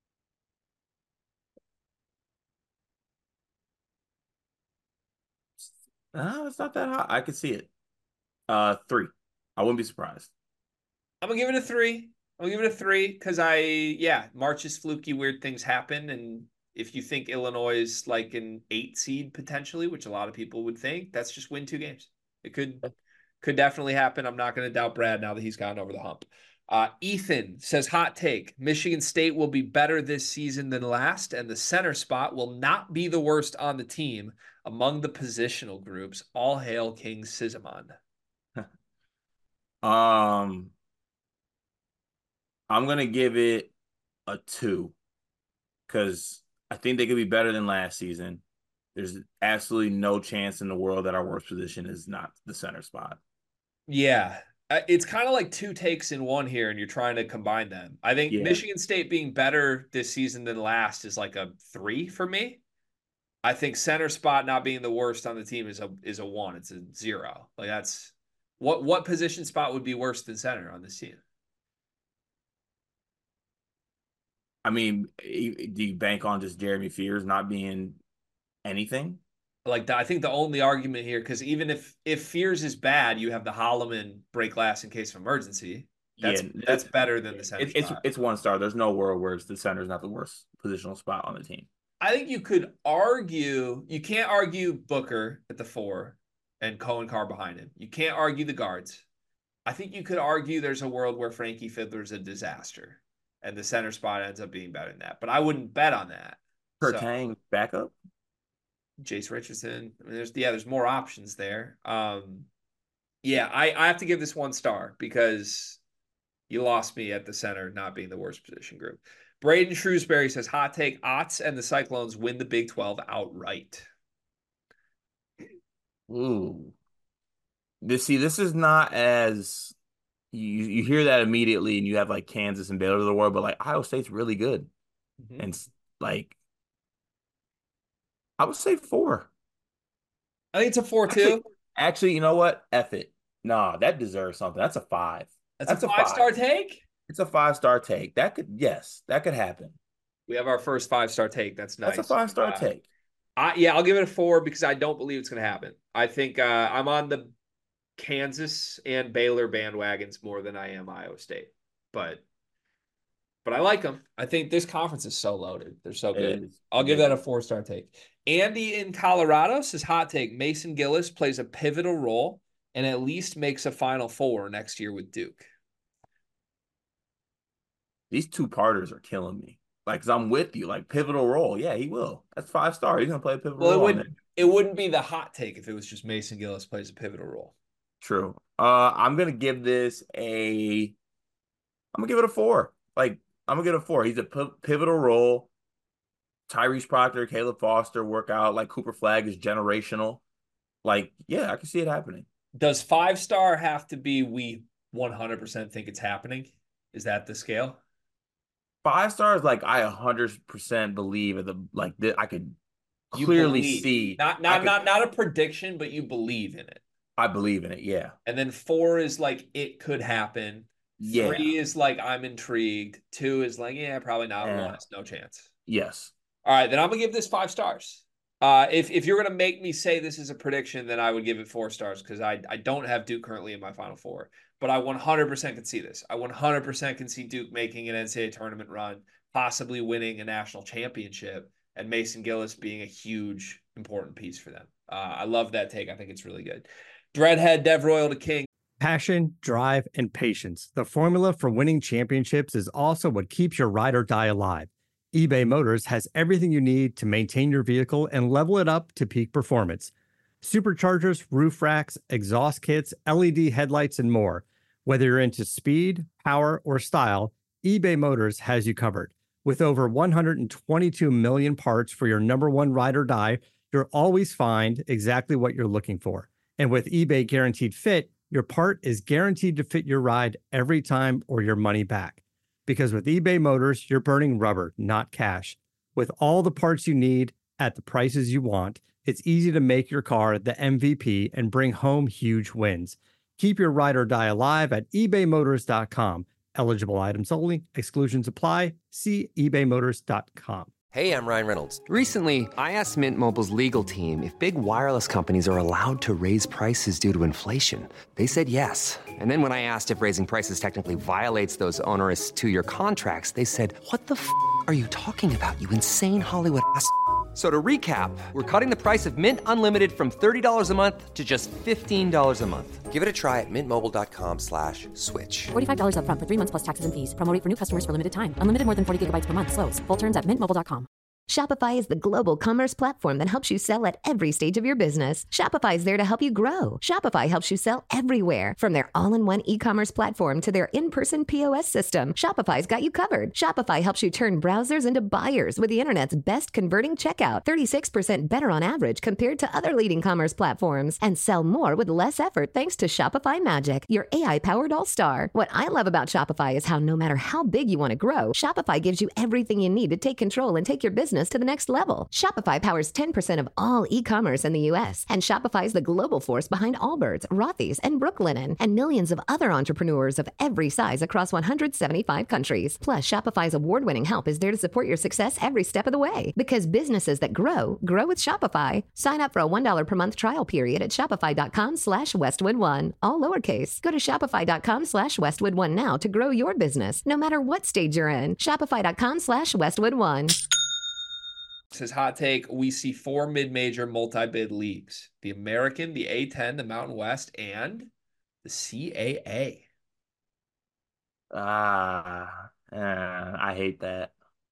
It's not that hot. I could see it. 3. I wouldn't be surprised. I'm gonna give it a 3. I'll give it a 3 because March is fluky, weird things happen, and if you think Illinois is like an 8 seed potentially, which a lot of people would think, that's just win 2 games. It could definitely happen. I'm not going to doubt Brad now that he's gotten over the hump. Ethan says, hot take. Michigan State will be better this season than last, and the center spot will not be the worst on the team among the positional groups. All hail King Sizemon. I'm going to give it a 2 because I think they could be better than last season. There's absolutely no chance in the world that our worst position is not the center spot. Yeah. It's kind of like 2 takes in one here, and you're trying to combine them. I think Michigan State being better this season than last is like a 3 for me. I think center spot not being the worst on the team is a 1. It's a 0. Like that's what position spot would be worse than center on this team? I mean, do you bank on just Jeremy Fears not being anything? Like I think the only argument here, because even if Fears is bad, you have the Holloman break glass in case of emergency. That's better than the center spot. It's 1 star. There's no world where the center is not the worst positional spot on the team. I think you could argue, you can't argue Booker at the 4 and Cohen Carr behind him. You can't argue the guards. I think you could argue there's a world where Frankie Fiddler's a disaster and the center spot ends up being better than that. But I wouldn't bet on that. Kurtang backup? Jace Richardson. I mean, there's more options there. I have to give this 1 star because you lost me at the center not being the worst position group. Braden Shrewsbury says, hot take, Otts and the Cyclones win the Big 12 outright. Ooh. This is not as you hear that immediately and you have like Kansas and Baylor of the world, but like Iowa State's really good. Mm-hmm. And like I would say 4. I think it's a 4 too. Actually, you know what? F it. Nah, that deserves something. That's a 5. That's a 5-star take? It's a 5-star take. That could happen. We have our first 5-star take. That's nice. That's a 5-star take. I'll give it a 4 because I don't believe it's going to happen. I think I'm on the Kansas and Baylor bandwagons more than I am Iowa State. But I like them. I think this conference is so loaded. They're so good. I'll give that a 4-star take. Andy in Colorado says, hot take. Mason Gillis plays a pivotal role and at least makes a Final Four next year with Duke. These 2-parters are killing me. Like, cause I'm with you. Like, pivotal role. Yeah, he will. That's 5-star. He's gonna play a pivotal role. It wouldn't be the hot take if it was just Mason Gillis plays a pivotal role. True. I'm gonna give this I'm gonna give it a 4. Like, I'm gonna give it a 4. He's a pivotal role. Tyrese Proctor, Caleb Foster work out. Like, Cooper Flagg is generational. Like, yeah, I can see it happening. Does 5-star have to be we 100% think it's happening? Is that the scale? 5 stars, like I 100% believe I could You clearly believe. see. Not a prediction, but you believe in it. I believe in it. Yeah. And then 4 is like it could happen. Yeah. 3 is like I'm intrigued. 2 is like, yeah, probably not. 1 is no chance. Yes. All right, then I'm gonna give this 5 stars. If you're gonna make me say this is a prediction, then I would give it 4 stars because I don't have Duke currently in my Final Four, but I 100% can see this. I 100% can see Duke making an NCAA tournament run, possibly winning a national championship, and Mason Gillis being a huge important piece for them. I love that take. I think it's really good. Dreadhead Dev Royal to King. Passion, drive, and patience. The formula for winning championships is also what keeps your ride or die alive. eBay Motors has everything you need to maintain your vehicle and level it up to peak performance. Superchargers, roof racks, exhaust kits, LED headlights, and more. Whether you're into speed, power, or style, eBay Motors has you covered. With over 122 million parts for your number one ride or die, you'll always find exactly what you're looking for. And with eBay Guaranteed Fit, your part is guaranteed to fit your ride every time or your money back. Because with eBay Motors, you're burning rubber, not cash. With all the parts you need at the prices you want, it's easy to make your car the MVP and bring home huge wins. Keep your ride or die alive at ebaymotors.com. Eligible items only. Exclusions apply. See ebaymotors.com. Hey, I'm Ryan Reynolds. Recently, I asked Mint Mobile's legal team if big wireless companies are allowed to raise prices due to inflation. They said yes. And then when I asked if raising prices technically violates those onerous 2-year contracts, they said, "What the f*** are you talking about, you insane Hollywood ass?" So to recap, we're cutting the price of Mint Unlimited from $30 a month to just $15 a month. Give it a try at mintmobile.com/switch. $45 up front for 3 months plus taxes and fees. Promo rate for new customers for limited time. Unlimited more than 40 gigabytes per month. Slows full terms at mintmobile.com. Shopify is the global commerce platform that helps you sell at every stage of your business. Shopify is there to help you grow. Shopify helps you sell everywhere, from their all-in-one e-commerce platform to their in-person POS system. Shopify's got you covered. Shopify helps you turn browsers into buyers with the internet's best converting checkout, 36% better on average compared to other leading commerce platforms, and sell more with less effort thanks to Shopify Magic, your AI-powered all-star. What I love about Shopify is how no matter how big you want to grow, Shopify gives you everything you need to take control and take your business to the next level. Shopify powers 10% of all e-commerce in the U.S., and Shopify is the global force behind Allbirds, Rothy's, and Brooklinen, and millions of other entrepreneurs of every size across 175 countries. Plus, Shopify's award-winning help is there to support your success every step of the way. Because businesses that grow, grow with Shopify. Sign up for a $1 per month trial period at shopify.com/Westwood1, all lowercase. Go to shopify.com/Westwood1 now to grow your business, no matter what stage you're in. Shopify.com/Westwood1. Says hot take, we see 4 mid-major multi-bid leagues: the American, the A10, the Mountain West, and the CAA. I hate that.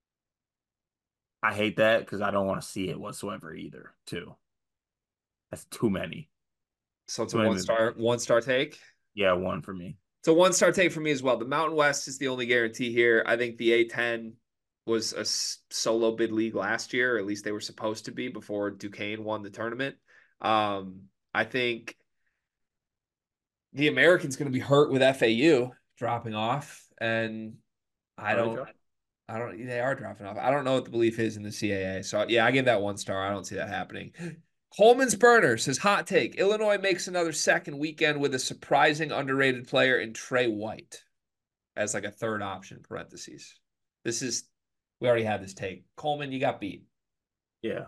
I hate that because I don't want to see it whatsoever either, too. That's too many. So it's a one-star take? Yeah, 1 for me. It's a 1-star take for me as well. The Mountain West is the only guarantee here. I think the A10 was a solo bid league last year, or at least they were supposed to be before Duquesne won the tournament. I think the American's going to be hurt with FAU dropping off, and they are dropping off. I don't know what the belief is in the CAA. So yeah, I give that 1 star. I don't see that happening. Coleman's Burner says hot take: Illinois makes another second weekend with a surprising underrated player in Trey White as like a third option, parentheses. We already had this take. Coleman, you got beat. Yeah.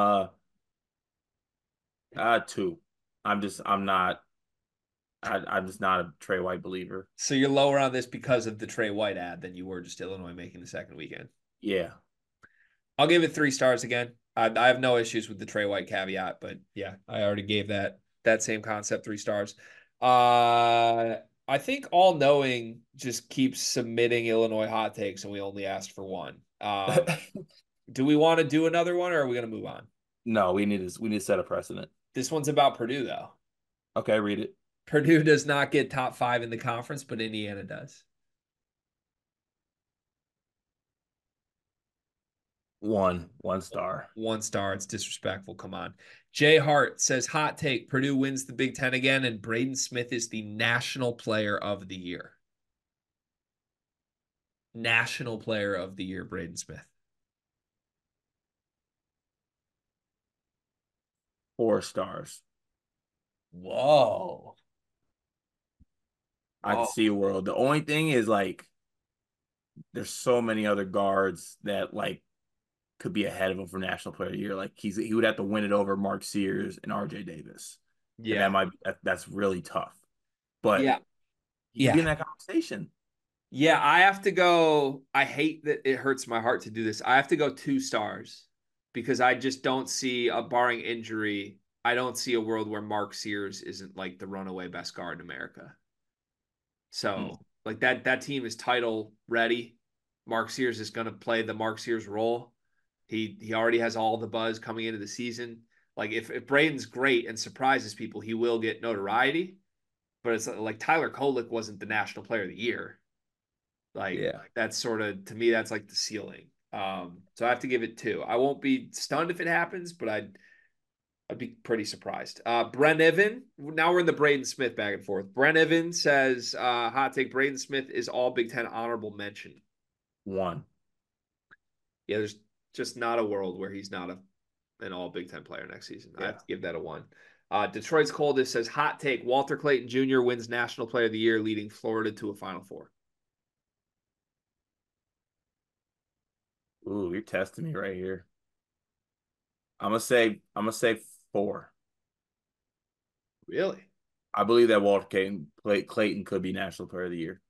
2. I'm just not a Trey White believer. So you're lower on this because of the Trey White ad than you were just Illinois making the second weekend. Yeah. I'll give it 3 stars again. I have no issues with the Trey White caveat, but yeah, I already gave that same concept 3 stars. I think All Knowing just keeps submitting Illinois hot takes, and we only asked for 1. Do we want to do another one, or are we going to move on? No, we need to set a precedent. This one's about Purdue, though. Okay, read it. Purdue does not get top 5 in the conference, but Indiana does. 1 star. 1 star. It's disrespectful. Come on. Jay Hart says, hot take: Purdue wins the Big Ten again, and Braden Smith is the National Player of the Year. National Player of the Year, Braden Smith. 4 stars. Whoa. I can Whoa. see a world. The only thing is like there's so many other guards that like could be ahead of him for National Player of the Year. Like he would have to win it over Mark Sears and RJ Davis. And Yeah. that's really tough. But Yeah. he could be in that conversation. Yeah, I have to go. I hate that it hurts my heart to do this. I have to go 2 stars because I just don't see barring injury, I don't see a world where Mark Sears isn't like the runaway best guard in America. So like that team is title ready. Mark Sears is going to play the Mark Sears role. He already has all the buzz coming into the season. Like if Braden's great and surprises people, he will get notoriety. But it's like Tyler Kolek wasn't the National Player of the Year. Like that's sort of, to me, that's like the ceiling. So I have to give it 2. I won't be stunned if it happens, but I'd be pretty surprised. Brent Evan, now we're in the Braden Smith back and forth. Brent Evan says, hot take, Braden Smith is all Big Ten honorable mention. 1. Yeah, there's just not a world where he's not an all Big Ten player next season. I have to give that a 1. Detroit's Coldest says, hot take, Walter Clayton Jr. wins National Player of the Year, leading Florida to a Final Four. Ooh, you're testing me right here. I'm gonna say 4. Really? I believe that Walter Clayton could be National Player of the Year.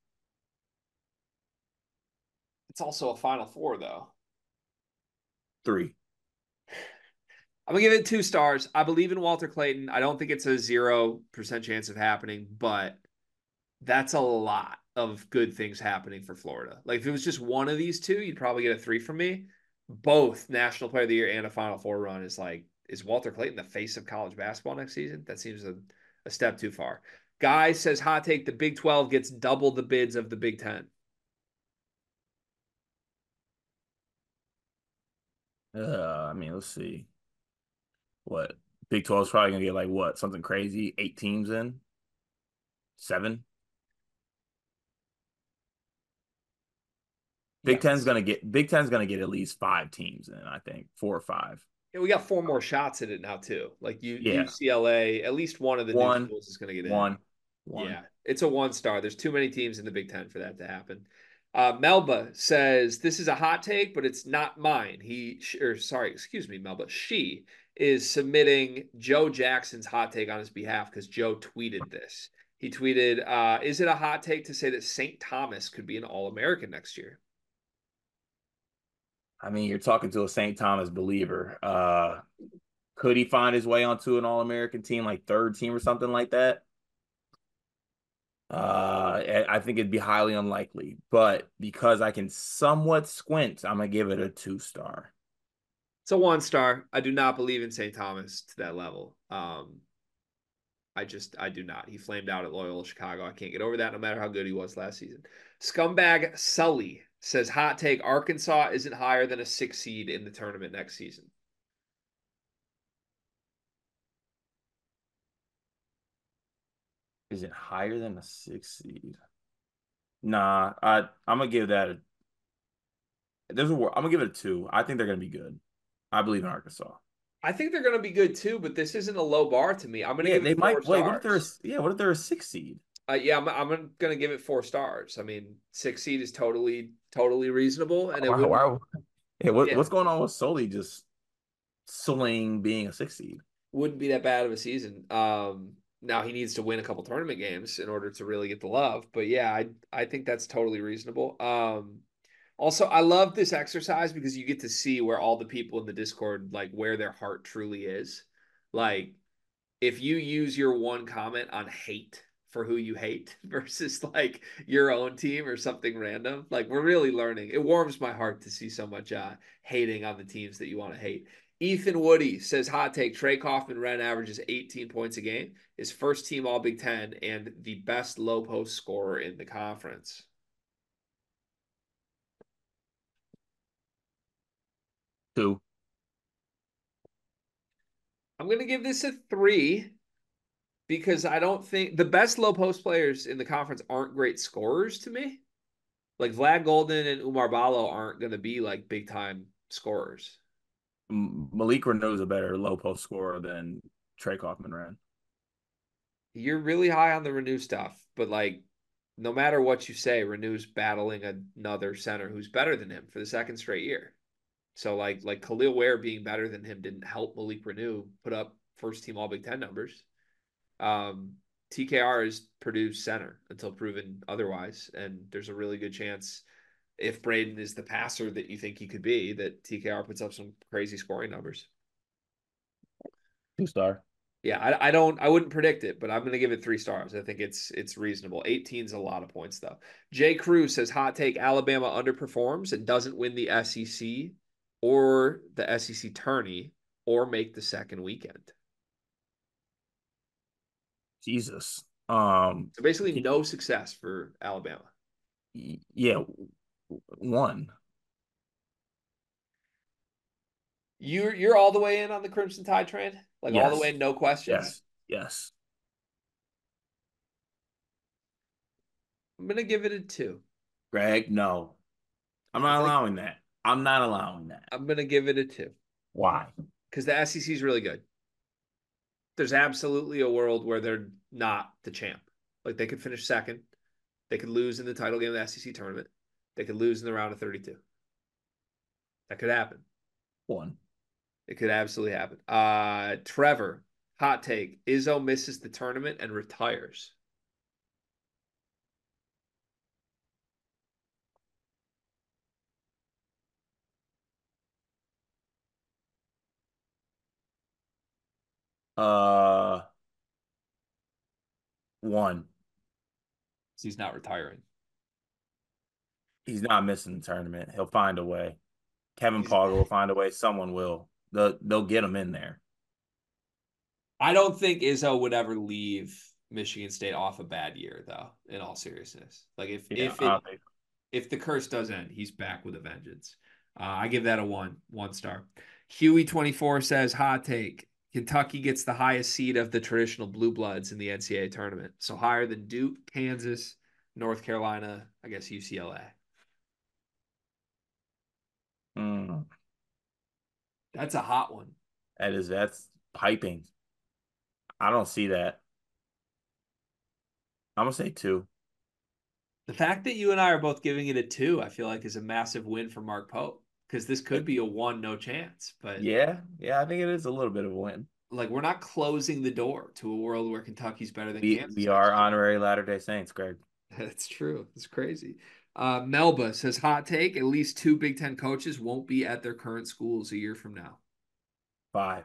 It's also a Final Four, though. 3. I'm gonna give it 2 stars. I believe in Walter Clayton. I don't think it's a 0% chance of happening, but that's a lot of good things happening for Florida. Like if it was just one of these 2, you'd probably get a 3 from me. Both National Player of the Year and a Final Four run is Walter Clayton the face of college basketball next season? That seems a step too far. Guy says, hot take, the Big 12 gets double the bids of the Big 10. I mean, let's see. What? Big 12 is probably gonna get like what? Something crazy? 8 teams in? 7? Big Ten's gonna get at least 5 teams in, I think. 4 or 5. Yeah, we got 4 more shots at it now too. Like UCLA, at least one of the new schools is going to get in. One. Yeah, it's a 1 star. There's too many teams in the Big Ten for that to happen. Melba says this is a hot take, but it's not mine. Melba. She is submitting Joe Jackson's hot take on his behalf because Joe tweeted this. He tweeted, "Is it a hot take to say that St. Thomas could be an All-American next year?" I mean, you're talking to a St. Thomas believer. Could he find his way onto an All-American team, like 3rd team or something like that? I think it'd be highly unlikely, but because I can somewhat squint, I'm gonna give it a 2 star. It's a 1 star. I do not believe in St. Thomas to that level. I do not. He flamed out at Loyola Chicago. I can't get over that no matter how good he was last season. Scumbag Sully says, hot take, Arkansas isn't higher than a 6 seed in the tournament next season. Is it higher than a 6 seed? Nah, I'm gonna give that I'm gonna give it a 2. I think they're gonna be good. I believe in Arkansas. I think they're gonna be good too, but this isn't a low bar to me. I'm gonna give it 4 stars. What if they're a 6 seed? I'm gonna give it 4 stars. I mean, 6 seed is totally reasonable, and what's going on with Sully just swing being a 6 seed? Wouldn't be that bad of a season. Now he needs to win a couple tournament games in order to really get the love, but yeah, I think that's totally reasonable. Also, I love this exercise because you get to see where all the people in the Discord, like where their heart truly is. Like if you use your one comment on hate for who you hate versus like your own team or something random, like we're really learning. It warms my heart to see so much hating on the teams that you want to hate. Ethan Woody says, hot take, Trey Kaufman-Renn averages 18 points a game, is first team all Big Ten, and the best low post scorer in the conference. Two. I'm going to give this a 3 because I don't think the best low post players in the conference aren't great scorers to me. Like Vlad Golden and Umar Ballo aren't going to be like big time scorers. Malik Reneau is a better low post scorer than Trey Kaufman-Renn. You're really high on the Renew stuff, but like, no matter what you say, Renew's battling another center who's better than him for the second straight year. So like Khalil Ware being better than him didn't help Malik Renew put up first team All Big Ten numbers. TKR is Purdue's center until proven otherwise, and there's a really good chance if Braden is the passer that you think he could be, that TKR puts up some crazy scoring numbers. 2-star. Yeah, I wouldn't predict it, but I'm going to give it 3 stars. I think it's reasonable. 18 is a lot of points, though. Jay Cruz says, hot take, Alabama underperforms and doesn't win the SEC or the SEC tourney or make the second weekend. Jesus. So basically no success for Alabama. Yeah, 1. You're all the way in on the Crimson Tide train? Like all the way in, no questions? Yes. I'm going to give it a 2. Greg, no. I'm not allowing that. I'm not allowing that. I'm going to give it a 2. Why? Because the SEC is really good. There's absolutely a world where they're not the champ. Like they could finish second. They could lose in the title game of the SEC tournament. They could lose in the round of 32. That could happen. 1. It could absolutely happen. Trevor, hot take. Izzo misses the tournament and retires. One. He's not retiring. He's not missing the tournament. He'll find a way. Kevin Pogge will find a way. Someone will. They'll get him in there. I don't think Izzo would ever leave Michigan State off a bad year, though, in all seriousness. Like if the curse does end, he's back with a vengeance. I give that a 1 star. Huey24 says, hot take. Kentucky gets the highest seed of the traditional blue bloods in the NCAA tournament. So higher than Duke, Kansas, North Carolina, I guess UCLA. That's a hot one. That's piping. I don't see that. I'm going to say 2. The fact that you and I are both giving it a 2, I feel like is a massive win for Mark Pope, because this could be a 1 no chance. But yeah, I think it is a little bit of a win. Like we're not closing the door to a world where Kentucky's better than Kansas. We are honorary Latter-day Saints, Greg. That's true. It's crazy. Melba says, hot take, at least 2 Big Ten coaches won't be at their current schools a year from now. 5.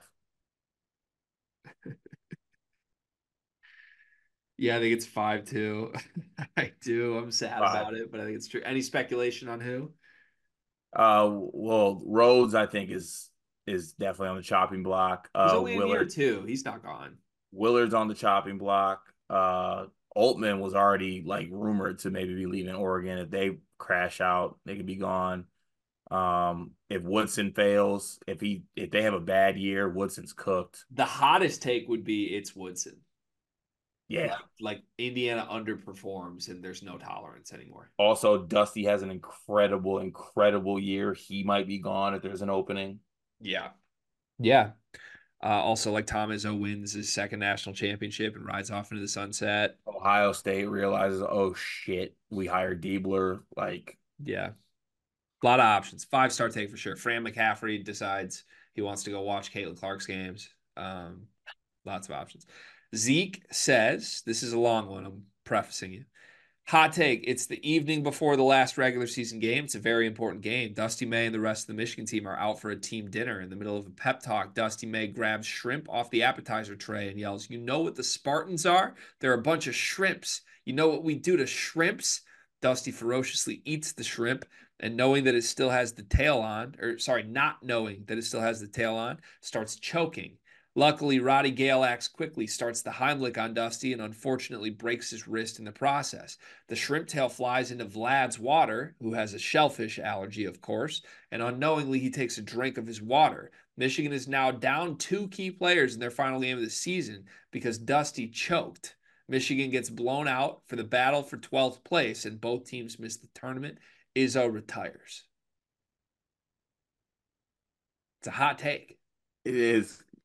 Yeah, I think it's 5 too. I do. I'm sad 5. about it, but I think it's true. Any speculation on who? Well, Rhodes, I think, is definitely on the chopping block. He's only in year 2. He's not gone. Willard's on the chopping block. Altman was already like rumored to maybe be leaving Oregon. If they crash out, they could be gone. If Woodson fails, if they have a bad year, Woodson's cooked. The hottest take would be it's Woodson. Yeah. Like Indiana underperforms and there's no tolerance anymore. Also, Dusty has an incredible year. He might be gone if there's an opening. Yeah. Yeah. Also, like Tom Izzo wins his second national championship and rides off into the sunset. Ohio State realizes, oh shit, we hired Diebler. Like, yeah, a lot of options. 5-star take for sure. Fran McCaffrey decides he wants to go watch Caitlin Clark's games. Lots of options. Zeke says, this is a long one. I'm prefacing you. Hot take. It's the evening before the last regular season game. It's a very important game. Dusty May and the rest of the Michigan team are out for a team dinner. In the middle of a pep talk, Dusty May grabs shrimp off the appetizer tray and yells, "You know what the Spartans are? They're a bunch of shrimps. You know what we do to shrimps?" Dusty ferociously eats the shrimp and knowing that it still has the tail on, not knowing that it still has the tail on, starts choking. Luckily, Roddy Gale acts quickly, starts the Heimlich on Dusty, and unfortunately breaks his wrist in the process. The shrimp tail flies into Vlad's water, who has a shellfish allergy, of course, and unknowingly he takes a drink of his water. Michigan is now down 2 key players in their final game of the season because Dusty choked. Michigan gets blown out for the battle for 12th place, and both teams miss the tournament. Izzo retires. It's a hot take. It is.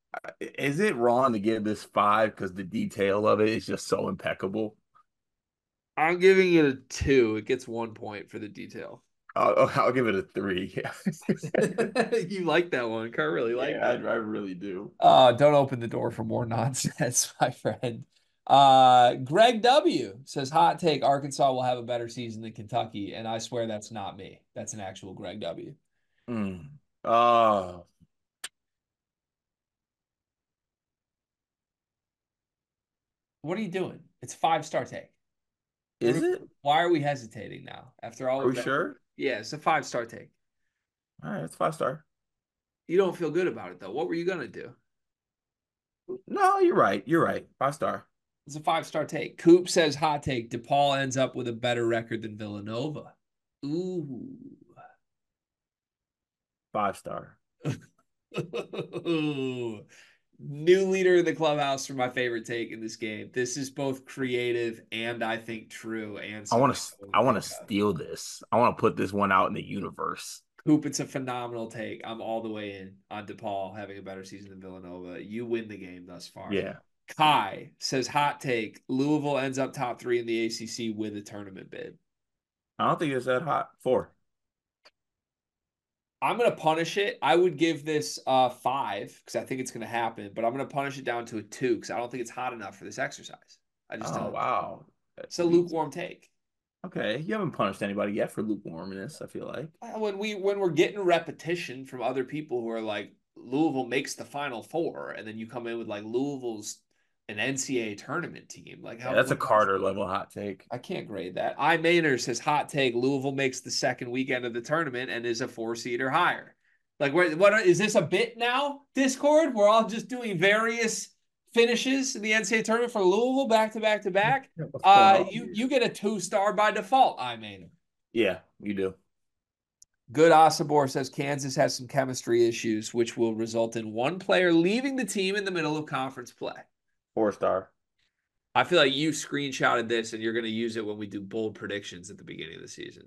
Is it wrong to give this 5 because the detail of it is just so impeccable? I'm giving it a 2. It gets 1 point for the detail. I'll give it a 3. You like that one. Kurt really like Yeah, that. I really do. Don't open the door for more nonsense, my friend. Greg W says, hot take, Arkansas will have a better season than Kentucky. And I swear that's not me. That's an actual Greg W. Mm. Oh, What are you doing? It's a 5-star take. is it? Why are we hesitating now? After all Are of we that? sure? Yeah, it's a 5-star take. All right, it's 5-star. You don't feel good about it, though. What were you going to do? No, you're right. You're right. 5-star. It's a 5-star take. Coop says, hot take, DePaul ends up with a better record than Villanova. Ooh. 5-star. New leader in the clubhouse for my favorite take in this game. This is both creative and I think true. And I want to steal this. I want to put this one out in the universe. Coop, it's a phenomenal take. I'm all the way in on DePaul having a better season than Villanova. You win the game thus far. Yeah. Kai says, hot take, Louisville ends up top 3 in the ACC with a tournament bid. I don't think it's that hot. 4. I'm going to punish it. I would give this 5 because I think it's going to happen, but I'm going to punish it down to a 2 because I don't think it's hot enough for this exercise. I just don't. Wow. It's a lukewarm take. Okay, you haven't punished anybody yet for lukewarmness, I feel like. When we're getting repetition from other people who are like, Louisville makes the Final Four, and then you come in with like Louisville's an NCAA tournament team. Like, how? That's a Carter level hot take. I can't grade that. I Maynard says, hot take, Louisville makes the second weekend of the tournament and is a 4 seed or higher. Like, what is this a bit now? Discord? We're all just doing various finishes in the NCAA tournament for Louisville back to back to back. You get a 2-star by default, I Maynard. Yeah, you do. Good Asabor says Kansas has some chemistry issues, which will result in one player leaving the team in the middle of conference play. 4-star. I feel like you screenshotted this and you're going to use it when we do bold predictions at the beginning of the season.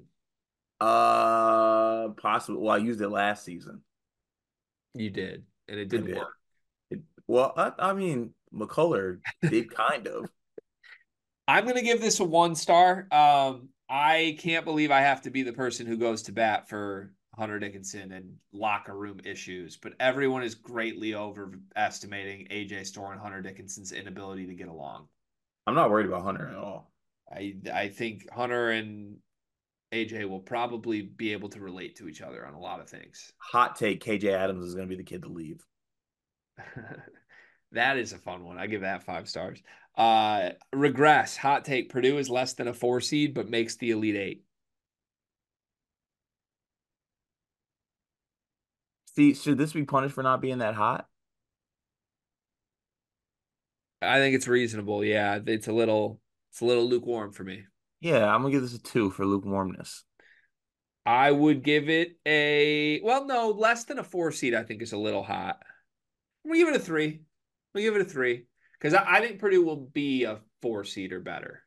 Possibly. Well, I used it last season. You did, and it didn't work. I mean, McCullough did kind of. I'm going to give this a 1-star. I can't believe I have to be the person who goes to bat for Hunter Dickinson and locker room issues, but everyone is greatly overestimating AJ Storr and Hunter Dickinson's inability to get along. I'm not worried about Hunter at all. I think Hunter and AJ will probably be able to relate to each other on a lot of things. Hot take, KJ Adams is going to be the kid to leave. That is a fun one. I give that 5 stars. Regress. Hot take. Purdue is less than a 4 seed, but makes the Elite 8. See, should this be punished for not being that hot? I think it's reasonable. Yeah, it's a little lukewarm for me. Yeah, I'm gonna give this a 2 for lukewarmness. I would give it less than a 4 seed. I think is a little hot. I'm gonna give it a 3. We'll give it a 3 because I think Purdue will be a 4 seed or better.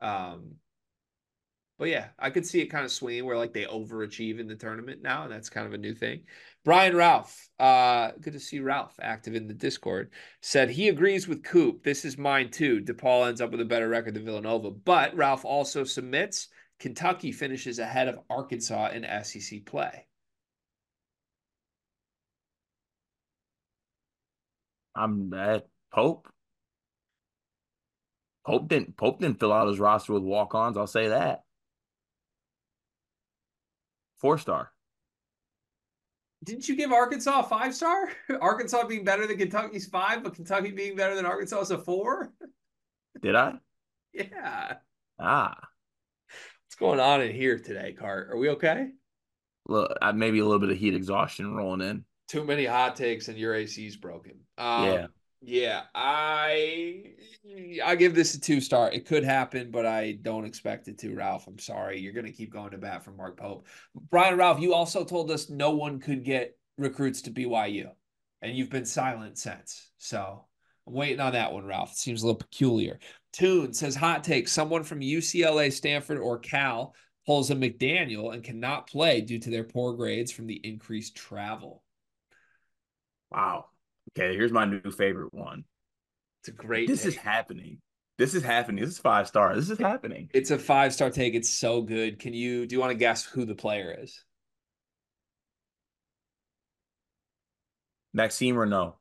But yeah, I could see it kind of swinging where like they overachieve in the tournament now, and that's kind of a new thing. Brian Ralph, good to see Ralph active in the Discord, said he agrees with Coop. This is mine too. DePaul ends up with a better record than Villanova, but Ralph also submits Kentucky finishes ahead of Arkansas in SEC play. I'm at Pope. Pope didn't fill out his roster with walk-ons. I'll say that. 4-star. Didn't you give Arkansas a 5-star? Arkansas being better than Kentucky's 5, but Kentucky being better than Arkansas is a 4? Did I? Yeah. What's going on in here today, Cart? Are we okay? Look, maybe a little bit of heat exhaustion rolling in. Too many hot takes and your AC's broken. Yeah, I give this a 2-star. It could happen, but I don't expect it to, Ralph. I'm sorry. You're going to keep going to bat for Mark Pope. Brian, Ralph, you also told us no one could get recruits to BYU, and you've been silent since. So I'm waiting on that one, Ralph. It seems a little peculiar. Toon says, hot take, someone from UCLA, Stanford, or Cal pulls a McDaniel and cannot play due to their poor grades from the increased travel. Wow. Okay, here's my new favorite one. It's a great This take. is happening. This is happening. This is 5-star. This is happening. It's a 5-star take. It's so good. Do you want to guess who the player is? Maxime Renault.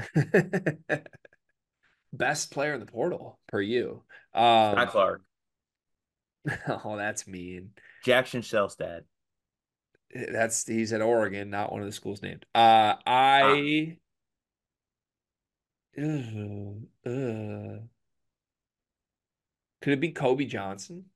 Best player in the portal per you. Scott Clark. Oh, that's mean. Jackson Shelstad. He's at Oregon, not one of the schools named. Could it be Kobe Johnson?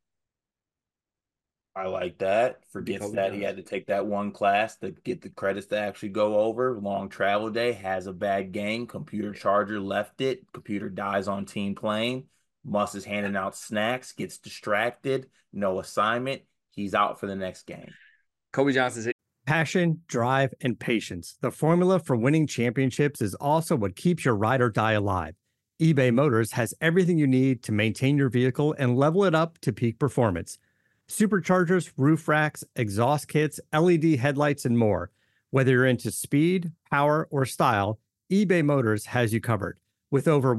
I like that. Forgets Kobe that he Johnson. had to take that one class to get the credits to actually go over. Long travel day, has a bad game. Computer charger left it. Computer dies on team plane. Muss is handing out snacks, gets distracted. No assignment. He's out for the next game. Kobe Johnson's it. Passion, drive, and patience. The formula for winning championships is also what keeps your ride or die alive. eBay Motors has everything you need to maintain your vehicle and level it up to peak performance. Superchargers, roof racks, exhaust kits, LED headlights, and more. Whether you're into speed, power, or style, eBay Motors has you covered. With over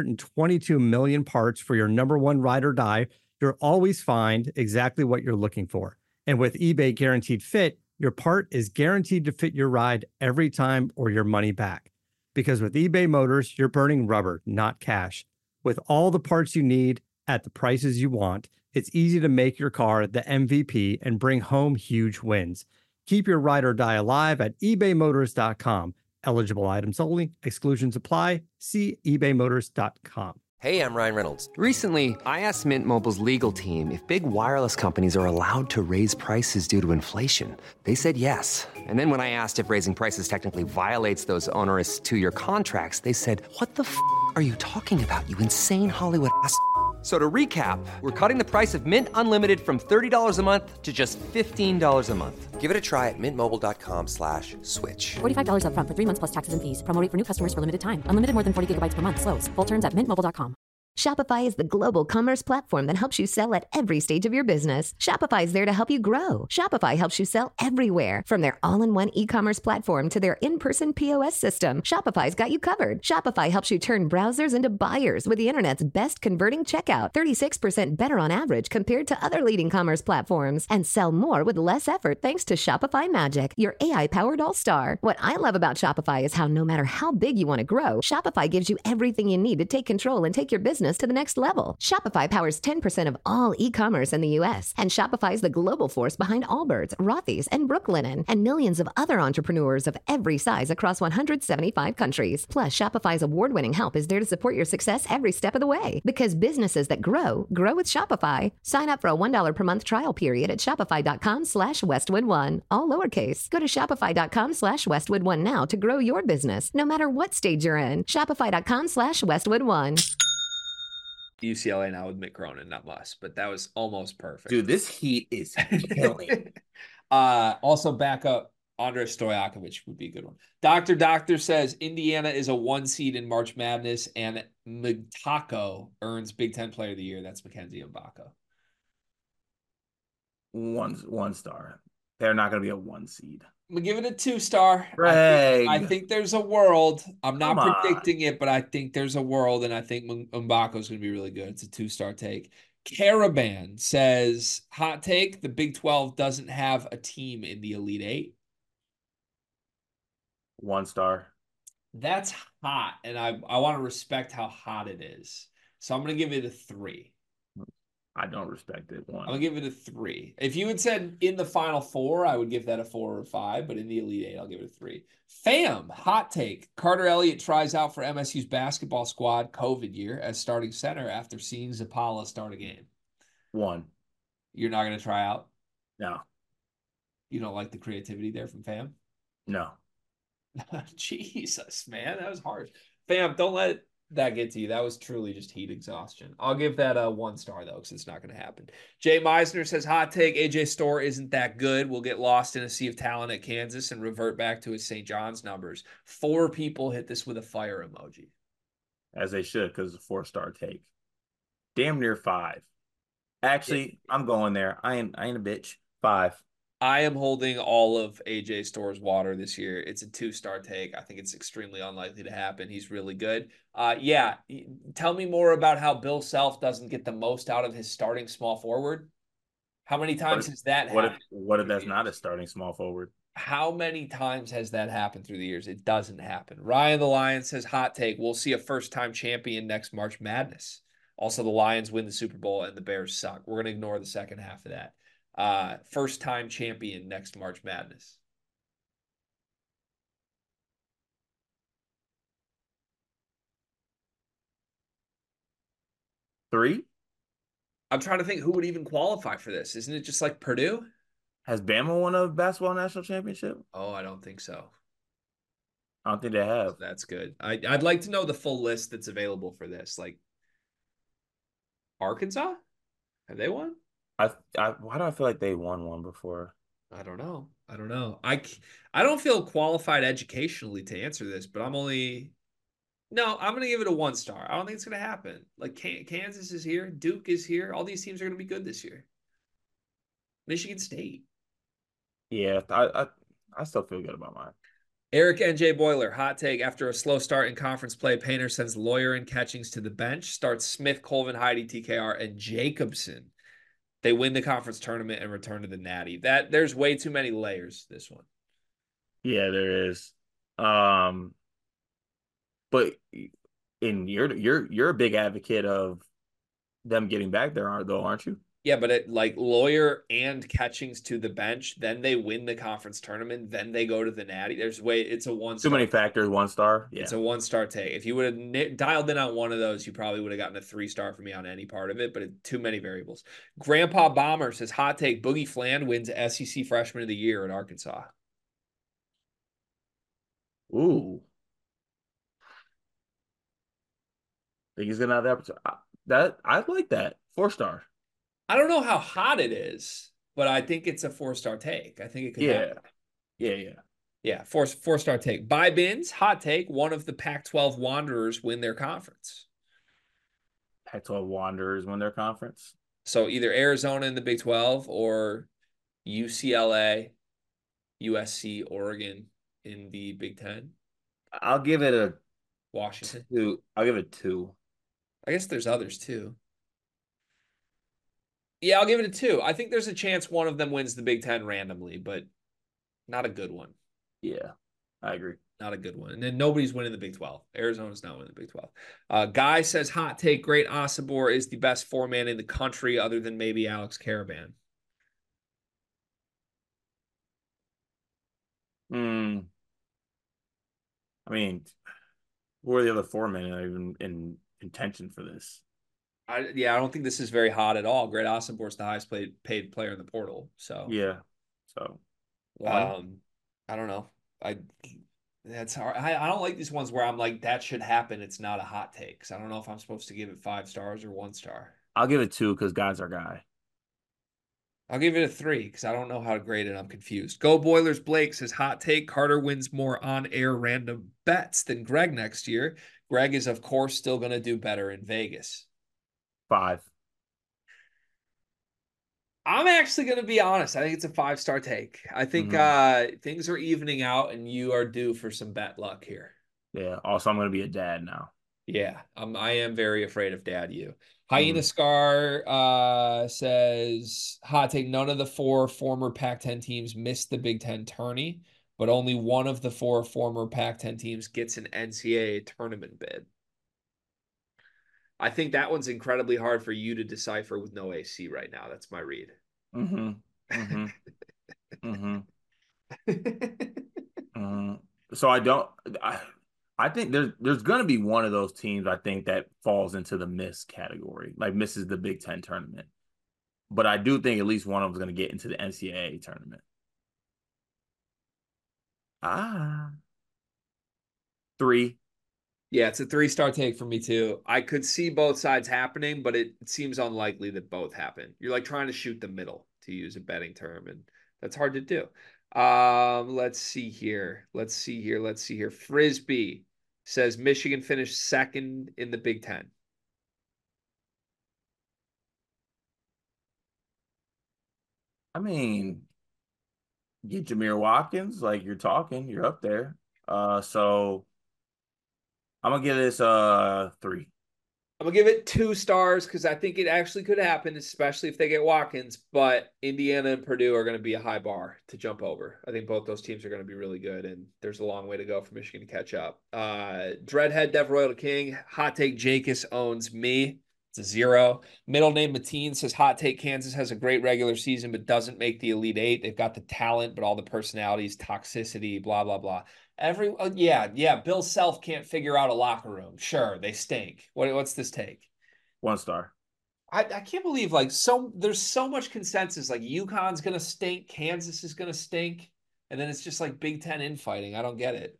122 million parts for your number one ride or die, you'll always find exactly what you're looking for. And with eBay Guaranteed Fit, your part is guaranteed to fit your ride every time or your money back. Because with eBay Motors, you're burning rubber, not cash. With all the parts you need at the prices you want, it's easy to make your car the MVP and bring home huge wins. Keep your ride or die alive at ebaymotors.com. Eligible items only. Exclusions apply. See ebaymotors.com. Hey, I'm Ryan Reynolds. Recently, I asked Mint Mobile's legal team if big wireless companies are allowed to raise prices due to inflation. They said yes. And then when I asked if raising prices technically violates those onerous two-year contracts, they said, "What the f*** are you talking about, you insane Hollywood ass?" So to recap, we're cutting the price of Mint Unlimited from $30 a month to just $15 a month. Give it a try at mintmobile.com/switch. $45 upfront for 3 months plus taxes and fees. Promo rate for new customers for limited time. Unlimited more than 40 gigabytes per month. Slows full terms at mintmobile.com. Shopify is the global commerce platform that helps you sell at every stage of your business. Shopify is there to help you grow. Shopify helps you sell everywhere, from their all-in-one e-commerce platform to their in-person POS system. Shopify's got you covered. Shopify helps you turn browsers into buyers with the internet's best converting checkout, 36% better on average compared to other leading commerce platforms, and sell more with less effort thanks to Shopify Magic, your AI-powered all-star. What I love about Shopify is how no matter how big you want to grow, Shopify gives you everything you need to take control and take your business to the next level. Shopify powers 10% of all e-commerce in the U.S., and Shopify is the global force behind Allbirds, Rothy's, and Brooklinen, and millions of other entrepreneurs of every size across 175 countries. Plus, Shopify's award-winning help is there to support your success every step of the way. Because businesses that grow, grow with Shopify. Sign up for a $1 per month trial period at shopify.com/Westwood1, all lowercase. Go to shopify.com/Westwood1 now to grow your business, no matter what stage you're in. Shopify.com/Westwood1. UCLA now with Mick Cronin, not Muss, but that was almost perfect. Dude, this heat is killing. Also back up Andres Stojakovic would be a good one. Doctor says Indiana is a 1 seed in March Madness, and Mutako earns Big Ten Player of the Year. That's Mackenzie Mbako. One star. They're not going to be a 1 seed. I'm going to give it a 2-star. Greg. I think there's a world. I'm not Come predicting it, but I think there's a world, and I think Mbako is going to be really good. It's a 2-star take. Caravan says, hot take, the Big 12 doesn't have a team in the Elite Eight. 1 star. That's hot, and I want to respect how hot it is. So I'm going to give it a 3. I don't respect it. 1. I'm going to give it a 3. If you had said in the Final Four, I would give that a 4 or 5, but in the Elite Eight, I'll give it a 3. Fam, hot take. Carter Elliott tries out for MSU's basketball squad COVID year as starting center after seeing Zapala start a game. 1. You're not going to try out? No. You don't like the creativity there from Fam? No. Jesus, man, that was harsh. Fam, don't let that get to you. That was truly just heat exhaustion. I'll give that a 1 star, though, because it's not going to happen. Jay Meisner says, hot take, AJ Storr isn't that good. We'll get lost in a sea of talent at Kansas and revert back to his St. John's numbers. 4 people hit this with a fire emoji. As they should, because it's a 4-star take. Damn near 5. Actually, I'm going there. I ain't a bitch. 5. I am holding all of AJ Store's water this year. It's a 2-star take. I think it's extremely unlikely to happen. He's really good. Yeah. Tell me more about how Bill Self doesn't get the most out of his starting small forward. How many times has that happened? What if through the that's not a years? starting small forward? How many times has that happened through the years? It doesn't happen. Ryan the Lion says, hot take, we'll see a first-time champion next March Madness. Also, the Lions win the Super Bowl and the Bears suck. We're going to ignore the second half of that. First-time champion next March Madness. Three? I'm trying to think who would even qualify for this. Isn't it just like Purdue? Has Bama won a basketball national championship? Oh, I don't think so. I don't think they have. That's good. I'd like to know the full list that's available for this. Like Arkansas? Have they won? Why do I feel like they won one before? I don't know. I don't feel qualified educationally to answer this, but I'm going to give it a 1-star. I don't think it's going to happen. Like Kansas is here, Duke is here. All these teams are going to be good this year. Michigan State. Yeah, I still feel good about mine. Eric NJ Boiler, hot take. After a slow start in conference play, Painter sends Lawyer and Catchings to the bench, starts Smith, Colvin, Heidi, TKR, and Jacobson. They win the conference tournament and return to the Natty. There's way too many layers, this one. Yeah, there is. But you're a big advocate of them getting back there, aren't you? Yeah, but Lawyer and Catchings to the bench, then they win the conference tournament, then they go to the Natty. It's a 1-star. Too many factors, 1-star. Yeah. It's a 1-star take. If you would have dialed in on one of those, you probably would have gotten a 3-star from me on any part of it, but too many variables. Grandpa Bomber says, hot take, Boogie Fland wins SEC Freshman of the Year at Arkansas. Ooh. Think he's gonna have the opportunity. I like that. 4-star. I don't know how hot it is, but I think it's a 4-star take. I think it could happen. Yeah. Four-star take. By Bins, hot take, one of the Pac-12 Wanderers win their conference. Pac-12 Wanderers win their conference. So either Arizona in the Big 12 or UCLA, USC, Oregon in the Big 10. I'll give it a Washington. 2. I'll give it 2. I guess there's others too. Yeah, I'll give it a 2. I think there's a chance one of them wins the Big 10 randomly, but not a good one. Yeah, I agree. Not a good one. And then nobody's winning the Big 12. Arizona's not winning the Big 12. Guy says, hot take, Great Osobor is the best 4-man in the country other than maybe Alex Caravan. I mean, who are the other 4-men even in contention for this? I don't think this is very hot at all. Great Osobor is the highest paid player in the portal. So yeah. So I don't know. That's hard. I don't like these ones where I'm like, that should happen. It's not a hot take. Because I don't know if I'm supposed to give it 5 stars or 1 star. I'll give it 2 because Guy's our guy. I'll give it a 3 because I don't know how to grade it. I'm confused. Go Boilers Blake says, hot take, Carter wins more on-air random bets than Greg next year. Greg is, of course, still going to do better in Vegas. 5. I'm actually going to be honest. I think it's a 5-star take. I think things are evening out and you are due for some bet luck here. Yeah. Also, I'm going to be a dad now. Yeah. I am very afraid of Dad you. Hyena Scar says, hot take, none of the 4 former Pac-10 teams missed the Big Ten tourney, but only one of the 4 former Pac-10 teams gets an NCAA tournament bid. I think that one's incredibly hard for you to decipher with no AC right now. That's my read. So I think there's going to be one of those teams, I think, that falls into the miss category, like misses the Big Ten tournament. But I do think at least one of them is going to get into the NCAA tournament. 3. Yeah, it's a 3-star take for me too. I could see both sides happening, but it seems unlikely that both happen. You're like trying to shoot the middle, to use a betting term, and that's hard to do. Let's see here. Frisbee says Michigan finished 2nd in the Big Ten. I mean, Get Jameer Watkins, like you're up there. So I'm gonna give this 3. I'm gonna give it 2 stars because I think it actually could happen, especially if they get Watkins. But Indiana and Purdue are going to be a high bar to jump over. I think both those teams are going to be really good, and there's a long way to go for Michigan to catch up. Dreadhead Dev Royal King, hot take Jacobs owns me. It's a 0. Middle name Mateen says hot take Kansas has a great regular season but doesn't make the Elite Eight. They've got the talent, but all the personalities, toxicity, blah blah blah. Yeah. Bill Self can't figure out a locker room. Sure, they stink. What's this take? 1 star. I can't believe there's so much consensus. Like UConn's gonna stink, Kansas is gonna stink, and then it's just like Big Ten infighting. I don't get it.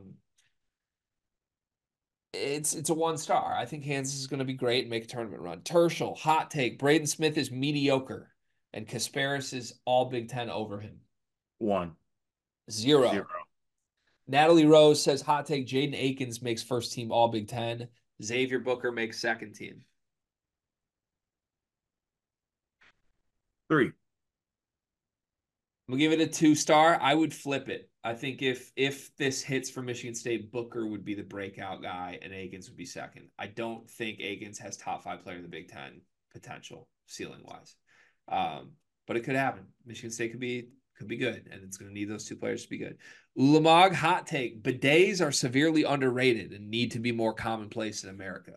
It's a 1 star. I think Kansas is gonna be great and make a tournament run. Tertial, hot take. Braden Smith is mediocre, and Kasparis is all Big Ten over him. 1. 0. Natalie Rose says hot take Jaden Akins makes first team all Big Ten. Xavier Booker makes second team. 3. I'm gonna give it a 2 star. I would flip it. I think if this hits for Michigan State, Booker would be the breakout guy and Akins would be second. I don't think Akins has top 5 player in the Big Ten potential ceiling wise. But it could happen. Michigan State could be good, and it's going to need those 2 players to be good. Ulamog, hot take. Bidets are severely underrated and need to be more commonplace in America.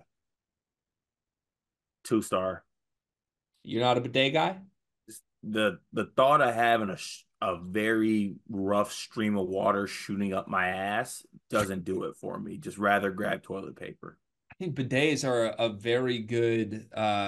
2 star. You're not a bidet guy? The thought of having a very rough stream of water shooting up my ass doesn't do it for me. Just rather grab toilet paper. I think bidets are a very good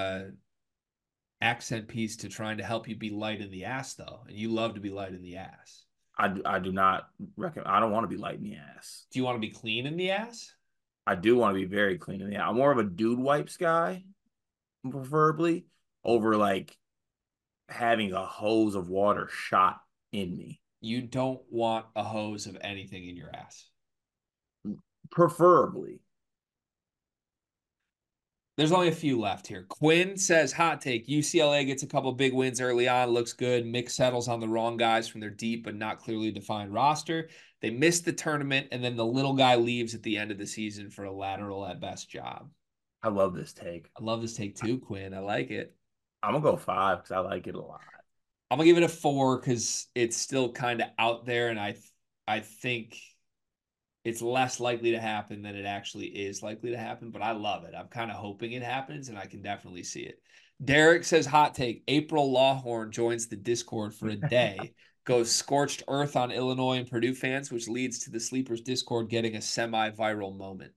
accent piece to trying to help you be light in the ass, though. And you love to be light in the ass. I do not recommend. I don't want to be light in the ass. Do you want to be clean in the ass? I do want to be very clean in the ass. I'm more of a dude wipes guy, preferably, over like having a hose of water shot in me. You don't want a hose of anything in your ass. Preferably. There's only a few left here. Quinn says, hot take, UCLA gets a couple big wins early on, looks good. Mick settles on the wrong guys from their deep but not clearly defined roster. They miss the tournament, and then the little guy leaves at the end of the season for a lateral at best job. I love this take. I love this take too, Quinn. I like it. I'm going to go 5 because I like it a lot. I'm going to give it a 4 because it's still kind of out there, and I think it's less likely to happen than it actually is likely to happen, but I love it. I'm kind of hoping it happens, and I can definitely see it. Derek says, hot take, April Lawhorn joins the Discord for a day, goes scorched earth on Illinois and Purdue fans, which leads to the Sleepers Discord getting a semi-viral moment.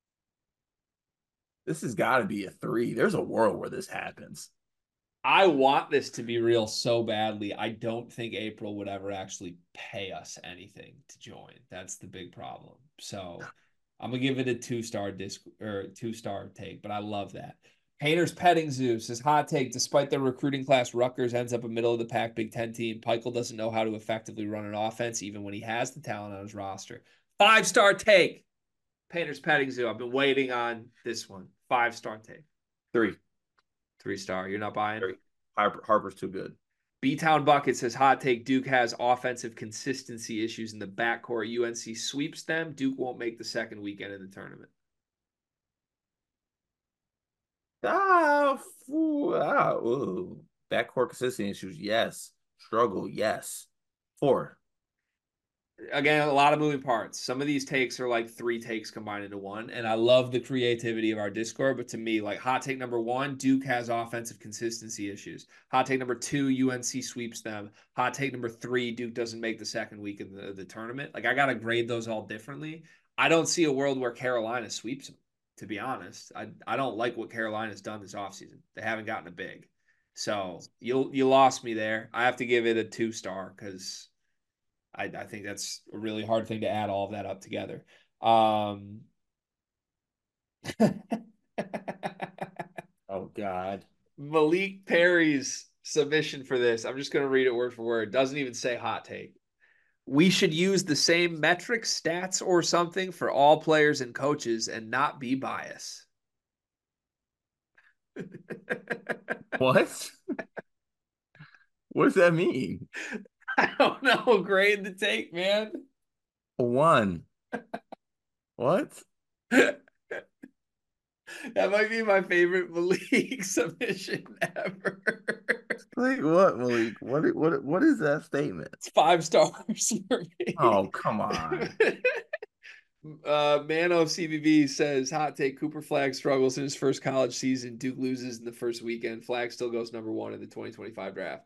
This has got to be a 3. There's a world where this happens. I want this to be real so badly. I don't think April would ever actually pay us anything to join. That's the big problem. So I'm gonna give it a 2-star 2-star take, but I love that. Painter's Petting Zoo says hot take. Despite their recruiting class, Rutgers ends up a middle of the pack Big Ten team. Peichel doesn't know how to effectively run an offense, even when he has the talent on his roster. 5-star take. Painter's Petting Zoo. I've been waiting on this one. 5-star take. 3. 3-star. You're not buying? 3. Harper's too good. B-Town Bucket says, hot take, Duke has offensive consistency issues in the backcourt. UNC sweeps them. Duke won't make the second weekend in the tournament. Backcourt consistency issues, yes. Struggle, yes. 4. Again, a lot of moving parts. Some of these takes are like 3 takes combined into one, and I love the creativity of our Discord, but to me, like hot take number 1, Duke has offensive consistency issues. Hot take number 2, UNC sweeps them. Hot take number 3, Duke doesn't make the second week of the tournament. Like, I got to grade those all differently. I don't see a world where Carolina sweeps them, to be honest. I don't like what Carolina's done this offseason. They haven't gotten a big. So you lost me there. I have to give it a 2-star because I think that's a really hard thing to add all of that up together. Oh, God. Malik Perry's submission for this, I'm just going to read it word for word. Doesn't even say hot take. We should use the same metrics, stats, or something for all players and coaches and not be biased. What? What does that mean? I don't know. Grade the take, man. 1. What? That might be my favorite Malik submission ever. Like what, Malik? What is that statement? It's 5 stars for me. Oh, come on. Mano CBB says, hot take, Cooper Flagg struggles in his first college season. Duke loses in the first weekend. Flagg still goes number 1 in the 2025 draft.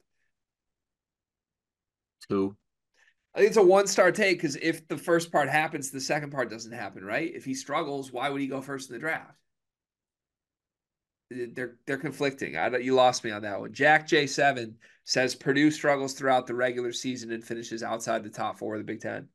2. I think it's a 1-star take because if the first part happens, the second part doesn't happen, right? If he struggles, why would he go first in the draft? They're conflicting. You lost me on that one. Jack J7 says Purdue struggles throughout the regular season and finishes outside the top 4 of the Big Ten.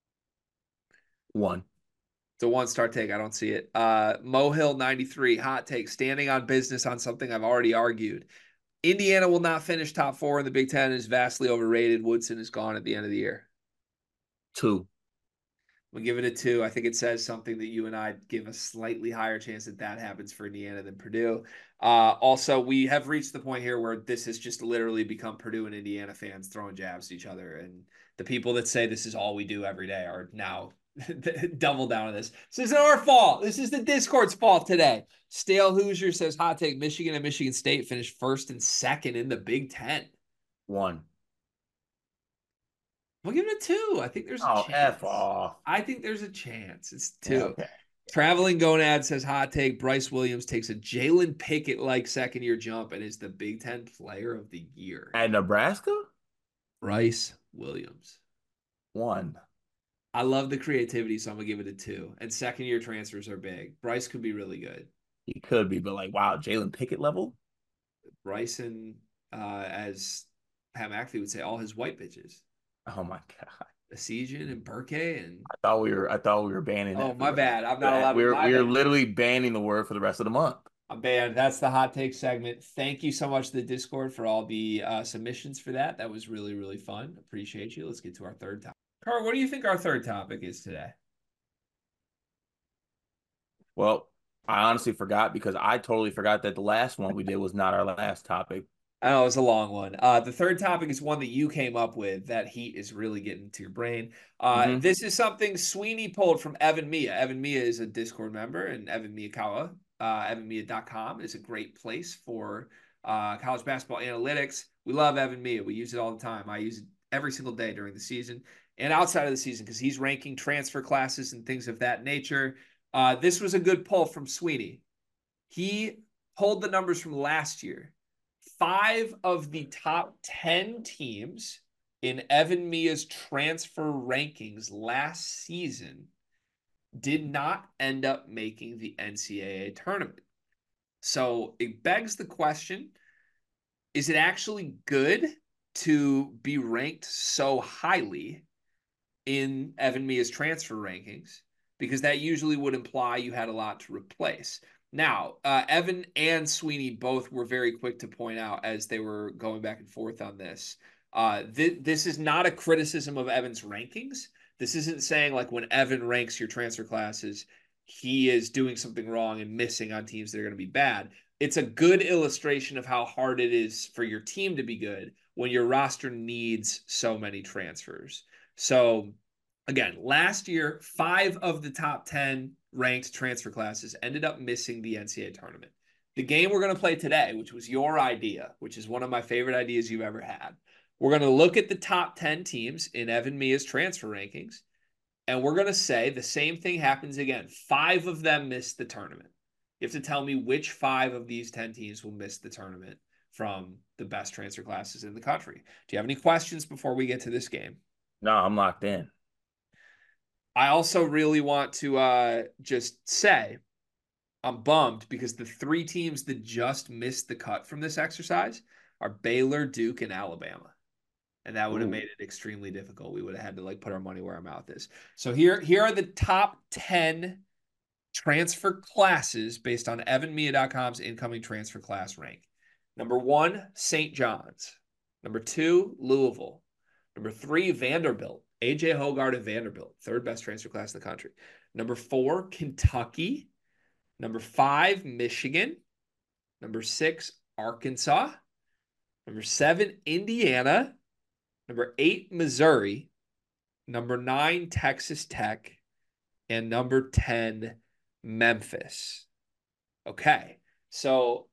1. It's a 1-star take. I don't see it. Mohill 93, hot take, standing on business on something I've already argued. Indiana will not finish top 4 in the Big Ten and is vastly overrated. Woodson is gone at the end of the year. 2. We'll give it a 2. I think it says something that you and I give a slightly higher chance that happens for Indiana than Purdue. Also, we have reached the point here where this has just literally become Purdue and Indiana fans throwing jabs at each other. And the people that say this is all we do every day are now double down on this. This isn't our fault. This is the Discord's fault today. Stale Hoosier says, hot take, Michigan and Michigan State finished 1st and 2nd in the Big Ten. 1. We'll give it a 2. I think there's a chance. F off. I think there's a chance. It's 2. Yeah, okay. Traveling Gonad says, hot take, Bryce Williams takes a Jalen Pickett-like second-year jump and is the Big Ten Player of the Year. At Nebraska? Bryce Williams. 1. I love the creativity, so I'm going to give it a 2. And second-year transfers are big. Bryce could be really good. He could be, but wow, Jalen Pickett level? Bryce and, as Pat McAfee would say, all his white bitches. Oh my God. Esigian and Burke and I thought we were banning that. Oh, my bad. I'm not allowed. We're literally banning the word for the rest of the month. I'm banned. That's the hot take segment. Thank you so much to the Discord for all the submissions for that. That was really, really fun. Appreciate you. Let's get to our third topic. Carl, what do you think our third topic is today? Well, I honestly forgot because I totally forgot that the last one we did was not our last topic. I know it was a long one. The third topic is one that you came up with. That heat is really getting to your brain. This is something Sweeney pulled from Evan Mia. Evan Mia is a Discord member, and Evan Miyakawa, evanmia.com is a great place for college basketball analytics. We love Evan Mia. We use it all the time. I use it every single day during the season and outside of the season because he's ranking transfer classes and things of that nature. This was a good pull from Sweeney. He pulled the numbers from last year. 5 of the top 10 teams in Evan Mia's transfer rankings last season did not end up making the NCAA tournament. So it begs the question, is it actually good to be ranked so highly in Evan Mia's transfer rankings? Because that usually would imply you had a lot to replace. Now, Evan and Sweeney both were very quick to point out as they were going back and forth on this. This is not a criticism of Evan's rankings. This isn't saying like when Evan ranks your transfer classes, he is doing something wrong and missing on teams that are going to be bad. It's a good illustration of how hard it is for your team to be good when your roster needs so many transfers. So again, last year, 5 of the top 10 ranked transfer classes ended up missing the NCAA tournament. The game we're going to play today, which was your idea, which is one of my favorite ideas you've ever had. We're going to look at the top 10 teams in Evan Mia's transfer rankings, and we're going to say the same thing happens again. 5 of them missed the tournament. You have to tell me which 5 of these 10 teams will miss the tournament from the best transfer classes in the country. Do you have any questions before we get to this game? No, I'm locked in. I also really want to just say I'm bummed because the 3 teams that just missed the cut from this exercise are Baylor, Duke, and Alabama. And that would have made it extremely difficult. We would have had to put our money where our mouth is. So here are the top 10 transfer classes based on evanmia.com's incoming transfer class rank. Number 1, St. John's. Number 2, Louisville. Number 3, Vanderbilt. A.J. Hoggard of Vanderbilt, 3rd best transfer class in the country. Number 4, Kentucky. Number 5, Michigan. Number 6, Arkansas. Number 7, Indiana. Number 8, Missouri. Number 9, Texas Tech. And number 10, Memphis. Okay. So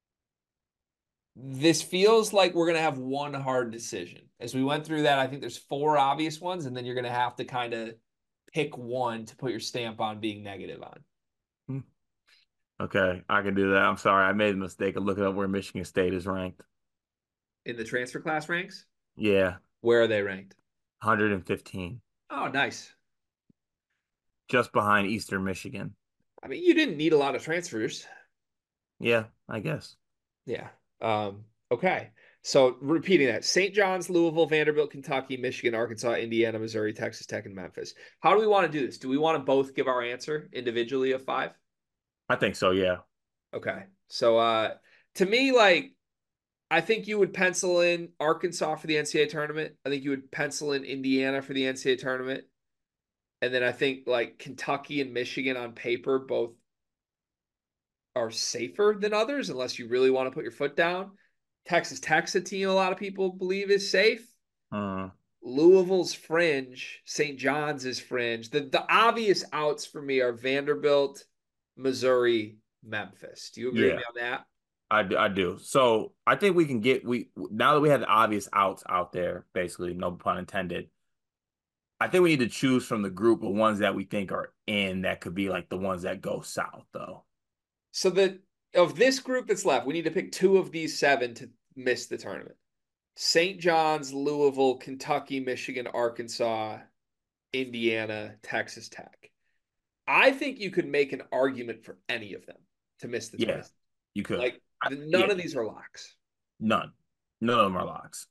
this feels like we're going to have one hard decision. As we went through that, I think there's 4 obvious ones, and then you're going to have to kind of pick one to put your stamp on being negative on. Okay, I can do that. I'm sorry. I made the mistake of looking up where Michigan State is ranked. In the transfer class ranks? Yeah, Where are they ranked? 115. Oh, nice. Just behind Eastern Michigan. I mean, you didn't need a lot of transfers. Yeah, I guess. Yeah. Okay. So repeating that, St. John's, Louisville, Vanderbilt, Kentucky, Michigan, Arkansas, Indiana, Missouri, Texas Tech, and Memphis. How do we want to do this? Do we want to both give our answer individually of 5? I think so, yeah. Okay. So to me, like, I think you would pencil in Arkansas for the NCAA tournament. I think you would pencil in Indiana for the NCAA tournament. And then I think like Kentucky and Michigan on paper both are safer than others unless you really want to put your foot down. Texas Tech's a team a lot of people believe is safe. Louisville's fringe. St. John's is fringe. The obvious outs for me are Vanderbilt, Missouri, Memphis. Do you agree with me on that? I do. So I think we can now that we have the obvious outs out there, basically, no pun intended. I think we need to choose from the group of ones that we think are in that could be like the ones that go south, though. So that of this group that's left, we need to pick 2 of these 7 to miss the tournament. St. John's, Louisville, Kentucky, Michigan, Arkansas, Indiana, Texas Tech. I think you could make an argument for any of them to miss the tournament. You could. Like none of these are locks. None of them are locks.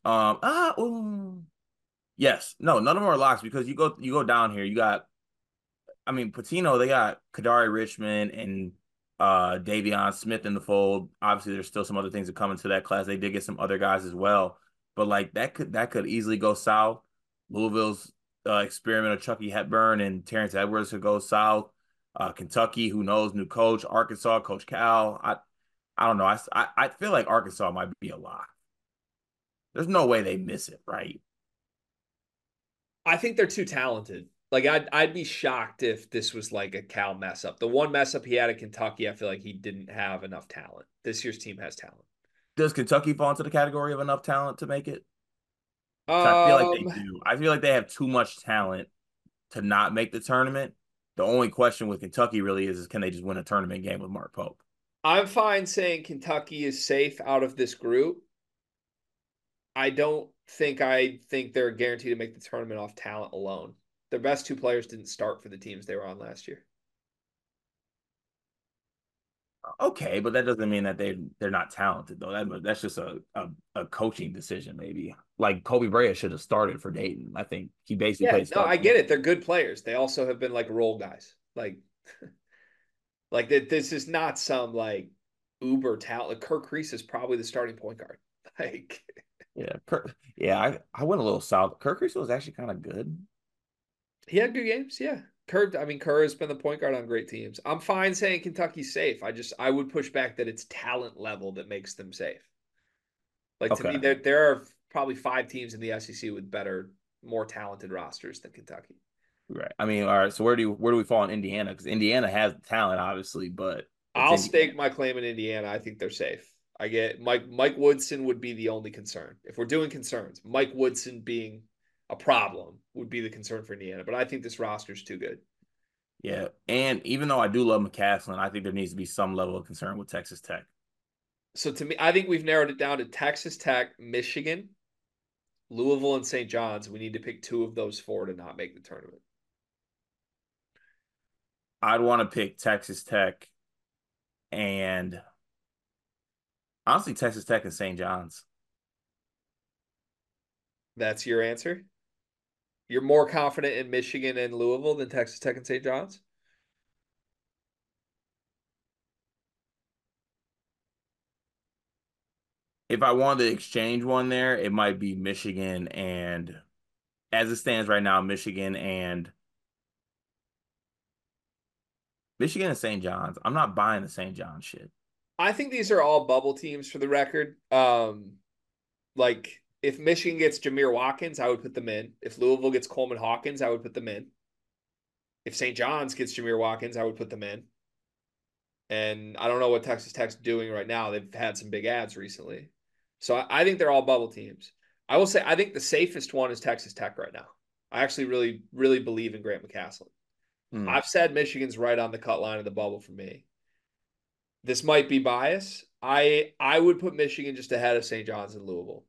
Yes. No, none of them are locks because you go down here, you got, I mean, Patino, they got Kadari Richmond and Davion Smith in the fold. Obviously, there's still some other things that come into that class. They did get some other guys as well. But like that could easily go south. Louisville's experiment of Chucky Hepburn and Terrence Edwards could go south. Kentucky, who knows, new coach. Arkansas, Coach Cal. I don't know. I feel like Arkansas might be a lock. There's no way they miss it, right? I think they're too talented. Like I'd be shocked if this was like a Cal mess up. The one mess up he had at Kentucky, I feel like he didn't have enough talent. This year's team has talent. Does Kentucky fall into the category of enough talent to make it? I feel like they do. I feel like they have too much talent to not make the tournament. The only question with Kentucky really is can they just win a tournament game with Mark Pope? I'm fine saying Kentucky is safe out of this group. I think they're guaranteed to make the tournament off talent alone. Their best 2 players didn't start for the teams they were on last year. Okay, but that doesn't mean that they're not talented though. That's just a coaching decision maybe. Like Kobe Bryant should have started for Dayton. I think he basically played. No, I get it. They're good players. They also have been like role guys. Like this is not some like uber talent. Like Kirk Kreese is probably the starting point guard. Like I went a little south. Kirk Kreese was actually kind of good. He had good games, yeah. Kerr has been the point guard on great teams. I'm fine saying Kentucky's safe. I would push back that it's talent level that makes them safe. Like to me, there are probably 5 teams in the SEC with better, more talented rosters than Kentucky. Right. I mean, all right. So where do we fall in Indiana? Because Indiana has talent, obviously, but I'll stake my claim in Indiana. I think they're safe. I get Mike Woodson would be the only concern. If we're doing concerns, Mike Woodson being a problem would be the concern for Indiana, but I think this roster is too good. Yeah, and even though I do love McCaslin, I think there needs to be some level of concern with Texas Tech. So to me, I think we've narrowed it down to Texas Tech, Michigan, Louisville, and St. John's. We need to pick 2 of those 4 to not make the tournament. I'd want to pick Texas Tech and honestly Texas Tech and St. John's. That's your answer? You're more confident in Michigan and Louisville than Texas Tech and St. John's? If I wanted to exchange one there, it might be Michigan and, as it stands right now, Michigan and St. John's. I'm not buying the St. John's shit. I think these are all bubble teams for the record. Like if Michigan gets Jameer Watkins, I would put them in. If Louisville gets Coleman Hawkins, I would put them in. If St. John's gets Jameer Watkins, I would put them in. And I don't know what Texas Tech's doing right now. They've had some big ads recently. So I think they're all bubble teams. I will say I think the safest one is Texas Tech right now. I actually really, really believe in Grant McCasland. I've said Michigan's right on the cut line of the bubble for me. This might be bias. I would put Michigan just ahead of St. John's and Louisville.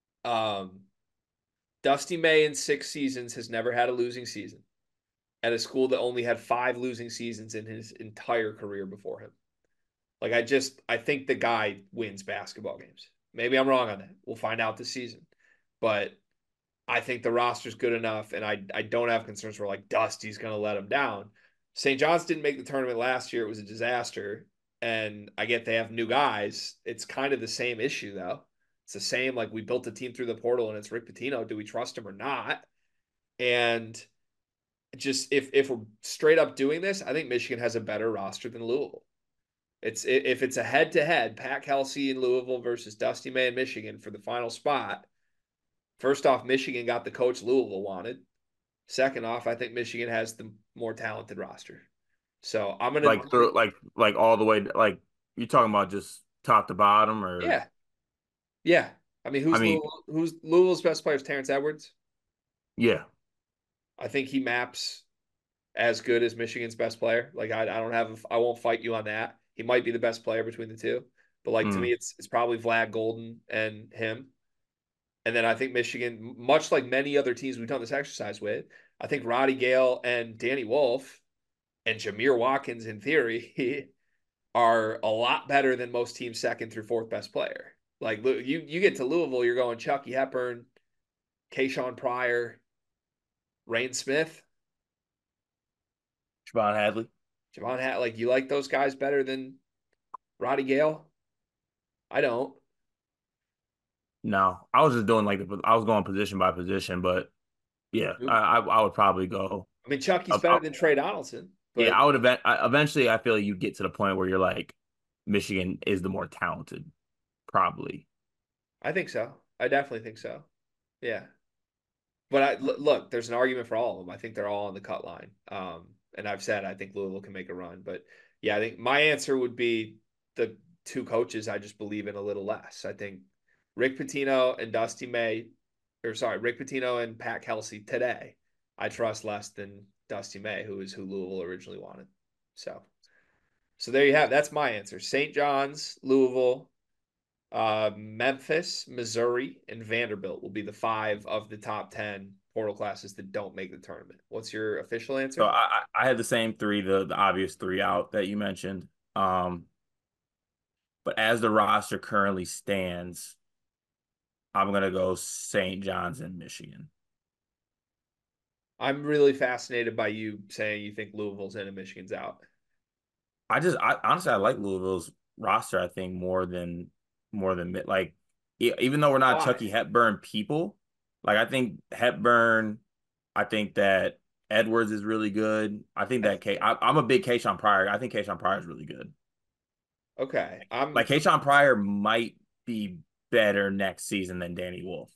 Dusty May in 6 seasons has never had a losing season at a school that only had 5 losing seasons in his entire career before him. Like, I think the guy wins basketball games. Maybe I'm wrong on that. We'll find out this season. But I think the roster's good enough, and I don't have concerns where, like, Dusty's going to let him down. St. John's didn't make the tournament last year. It was a disaster. And I get they have new guys. It's kind of the same issue, though. It's the same, like, we built a team through the portal, and it's Rick Pitino. Do we trust him or not? And just if we're straight up doing this, I think Michigan has a better roster than Louisville. If it's a head-to-head, Pat Kelsey in Louisville versus Dusty May in Michigan for the final spot, first off, Michigan got the coach Louisville wanted. Second off, I think Michigan has the more talented roster. So I'm gonna like all the way, like, you talking about just top to bottom, or yeah. I mean, who's Louisville's best player is Terrence Edwards. Yeah, I think he maps as good as Michigan's best player. Like, I won't fight you on that. He might be the best player between the two, but like to me, it's probably Vlad Golden and him. And then I think Michigan, much like many other teams we've done this exercise with, I think Roddy Gale and Danny Wolf and Jameer Watkins, in theory, are a lot better than most teams' second through fourth best player. Like, you get to Louisville, you're going Chucky Hepburn, Kayshawn Pryor, Rain Smith, Javon Hadley. Like, you like those guys better than Roddy Gale? I don't. No, I was just doing I was going position by position, but yeah, I would probably go. I mean, Chucky's better than Trey Donaldson. But yeah, I would eventually. I feel like you get to the point where you're like, Michigan is the more talented, probably. I think so. I definitely think so. Yeah. But look, there's an argument for all of them. I think they're all on the cut line. And I've said I think Louisville can make a run. But yeah, I think my answer would be the 2 coaches I just believe in a little less. I think Rick Pitino and Rick Pitino and Pat Kelsey today, I trust less than Dusty May, who Louisville originally wanted. So there you have. That's my answer. St. John's, Louisville, Memphis, Missouri, and Vanderbilt will be the 5 of the top 10 portal classes that don't make the tournament. What's your official answer? So I had the same 3, the obvious 3 out that you mentioned. But as the roster currently stands, I'm going to go St. John's and Michigan. I'm really fascinated by you saying you think Louisville's in and Michigan's out. Honestly, I like Louisville's roster, I think, more than like, even though we're not Chucky Hepburn people, like, I think Hepburn, I think that Edwards is really good. I think that I'm a big Kayshawn Pryor. I think Kayshawn Pryor is really good. Okay. Like, Kayshawn Pryor might be better next season than Danny Wolf.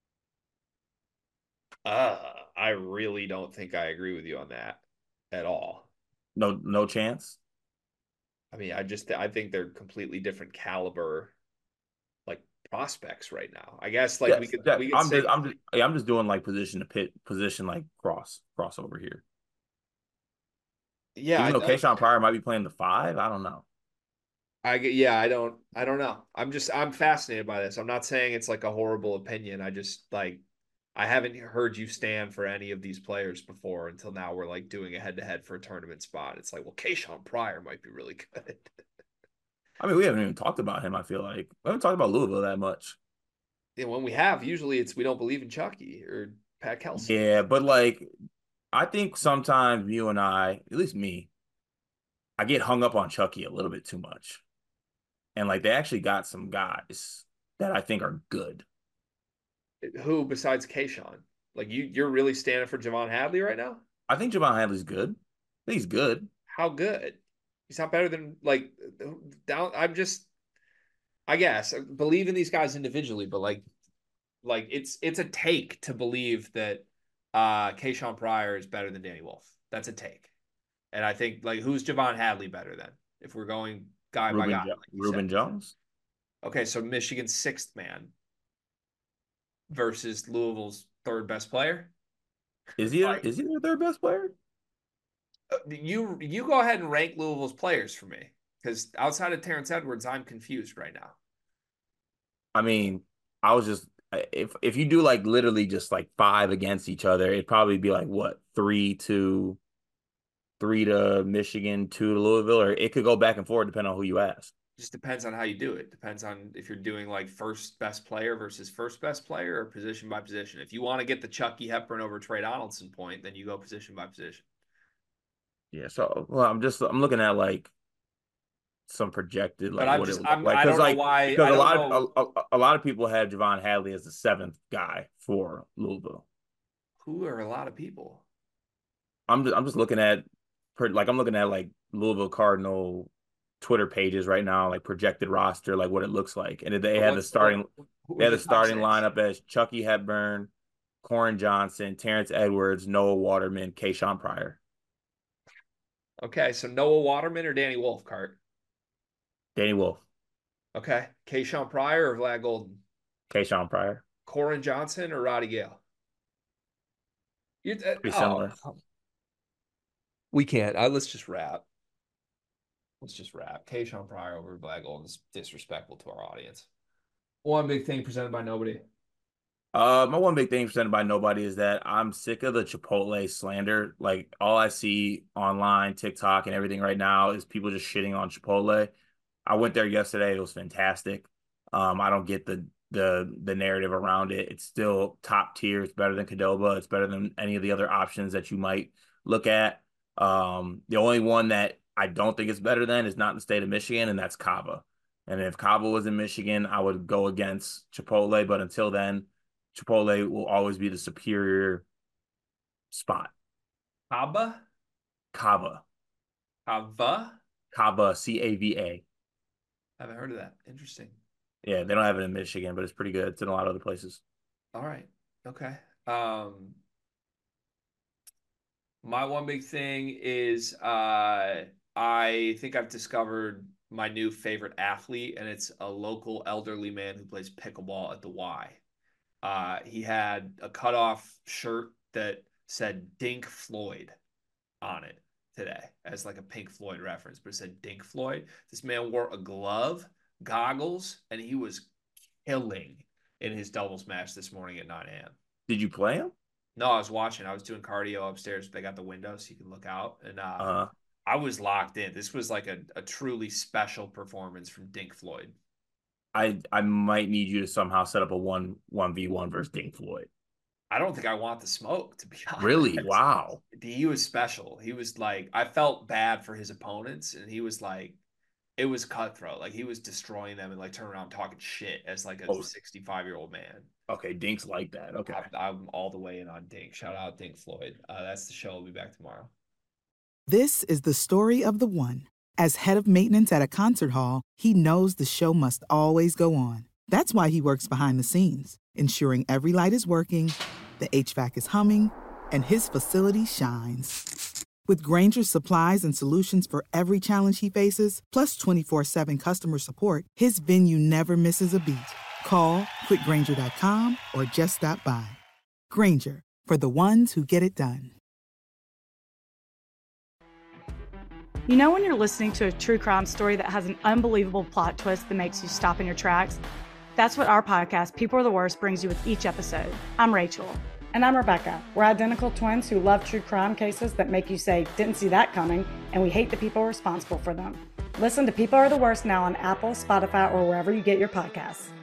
I really don't think I agree with you on that at all. No chance. I mean, I think they're completely different caliber, like, prospects right now. I guess, like, I'm just doing, like, position to pit position, like, crossover here. Yeah, even though Kayshawn Pryor might be playing the 5, I don't know. I don't know. I'm fascinated by this. I'm not saying it's like a horrible opinion. I just, like, I haven't heard you stand for any of these players before until now. We're, like, doing a head-to-head for a tournament spot. It's like, well, Kayshawn Pryor might be really good. I mean, we haven't even talked about him, I feel like. We haven't talked about Louisville that much. And when we have, usually we don't believe in Chucky or Pat Kelsey. Yeah, but, like, I think sometimes you and I, at least me, I get hung up on Chucky a little bit too much. And, like, they actually got some guys that I think are good. Who besides Kayshawn? Like, you're really standing for Javon Hadley right now? I think Javon Hadley's good. I think he's good. How good? He's not better than, like, I guess, believe in these guys individually, but, like, like it's a take to believe that Keyshawn Pryor is better than Danny Wolf. That's a take. And I think, like, who's Javon Hadley better than? If we're going guy by guy. Reuben Jones. Okay, so Michigan's sixth man versus Louisville's third best player. Is he their third best player? You go ahead and rank Louisville's players for me, because outside of Terrence Edwards, I'm confused right now. I mean, I was just if you do like literally just like 5 against each other, it'd probably be like what 3 to Michigan, 2 to Louisville, or it could go back and forth depending on who you ask. Just depends on how you do it. Depends on if you're doing like first best player versus first best player or position by position. If you want to get the Chucky Hepburn over Trey Donaldson point, then you go position by position. Yeah. So I'm looking at like some projected like what it looked like. I don't know why, because a lot of people had Javon Hadley as the 7th guy for Louisville. Who are a lot of people? I'm just looking at like Louisville Cardinal Twitter pages right now, like projected roster, like what it looks like, and they had the starting lineup as Chucky Hepburn, Koren Johnson, Terrence Edwards, Noah Waterman, Keyshawn Pryor. Okay, so Noah Waterman or Danny Wolf, Cart? Danny Wolf. Okay, Keyshawn Pryor or Vlad Golden? Keyshawn Pryor. Koren Johnson or Roddy Gale? Pretty similar. We can't. Let's just wrap. Keyshawn Pryor over Vlad Golden is disrespectful to our audience. One big thing presented by nobody. My one big thing presented by nobody is that I'm sick of the Chipotle slander. Like, all I see online, TikTok, and everything right now is people just shitting on Chipotle. I went there yesterday. It was fantastic. I don't get the narrative around it. It's still top tier. It's better than Qdoba. It's better than any of the other options that you might look at. The only one that I don't think it's better than is not in the state of Michigan, and that's Cava. And if Cava was in Michigan, I would go against Chipotle. But until then, Chipotle will always be the superior spot. Cava? Cava. Cava? Cava, Cava. I haven't heard of that. Interesting. Yeah, they don't have it in Michigan, but it's pretty good. It's in a lot of other places. All right. Okay. My one big thing is I think I've discovered my new favorite athlete, and it's a local elderly man who plays pickleball at the Y. He had a cutoff shirt that said Dink Floyd on it today as like a Pink Floyd reference, but it said Dink Floyd. This man wore a glove, goggles, and he was killing in his doubles match this morning at 9 a.m. Did you play him? No, I was watching. I was doing cardio upstairs. They got the window so you can look out. And I was locked in. This was like a truly special performance from Dink Floyd. I might need you to somehow set up a 1v1 versus Dink Floyd. I don't think I want the smoke, to be honest. Really? Wow. He was special. He was like, I felt bad for his opponents, and he was like, it was cutthroat. Like, he was destroying them and like turning around talking shit as like a 65-year-old man. Okay, Dink's like that. Okay. I'm all the way in on Dink. Shout out Dink Floyd. That's the show. We'll be back tomorrow. This is the story of the one. As head of maintenance at a concert hall, he knows the show must always go on. That's why he works behind the scenes, ensuring every light is working, the HVAC is humming, and his facility shines. With Grainger's supplies and solutions for every challenge he faces, plus 24/7 customer support, his venue never misses a beat. Call quickgrainger.com or just stop by. Grainger, for the ones who get it done. You know when you're listening to a true crime story that has an unbelievable plot twist that makes you stop in your tracks? That's what our podcast, People Are the Worst, brings you with each episode. I'm Rachel. And I'm Rebecca. We're identical twins who love true crime cases that make you say, didn't see that coming, and we hate the people responsible for them. Listen to People Are the Worst now on Apple, Spotify, or wherever you get your podcasts.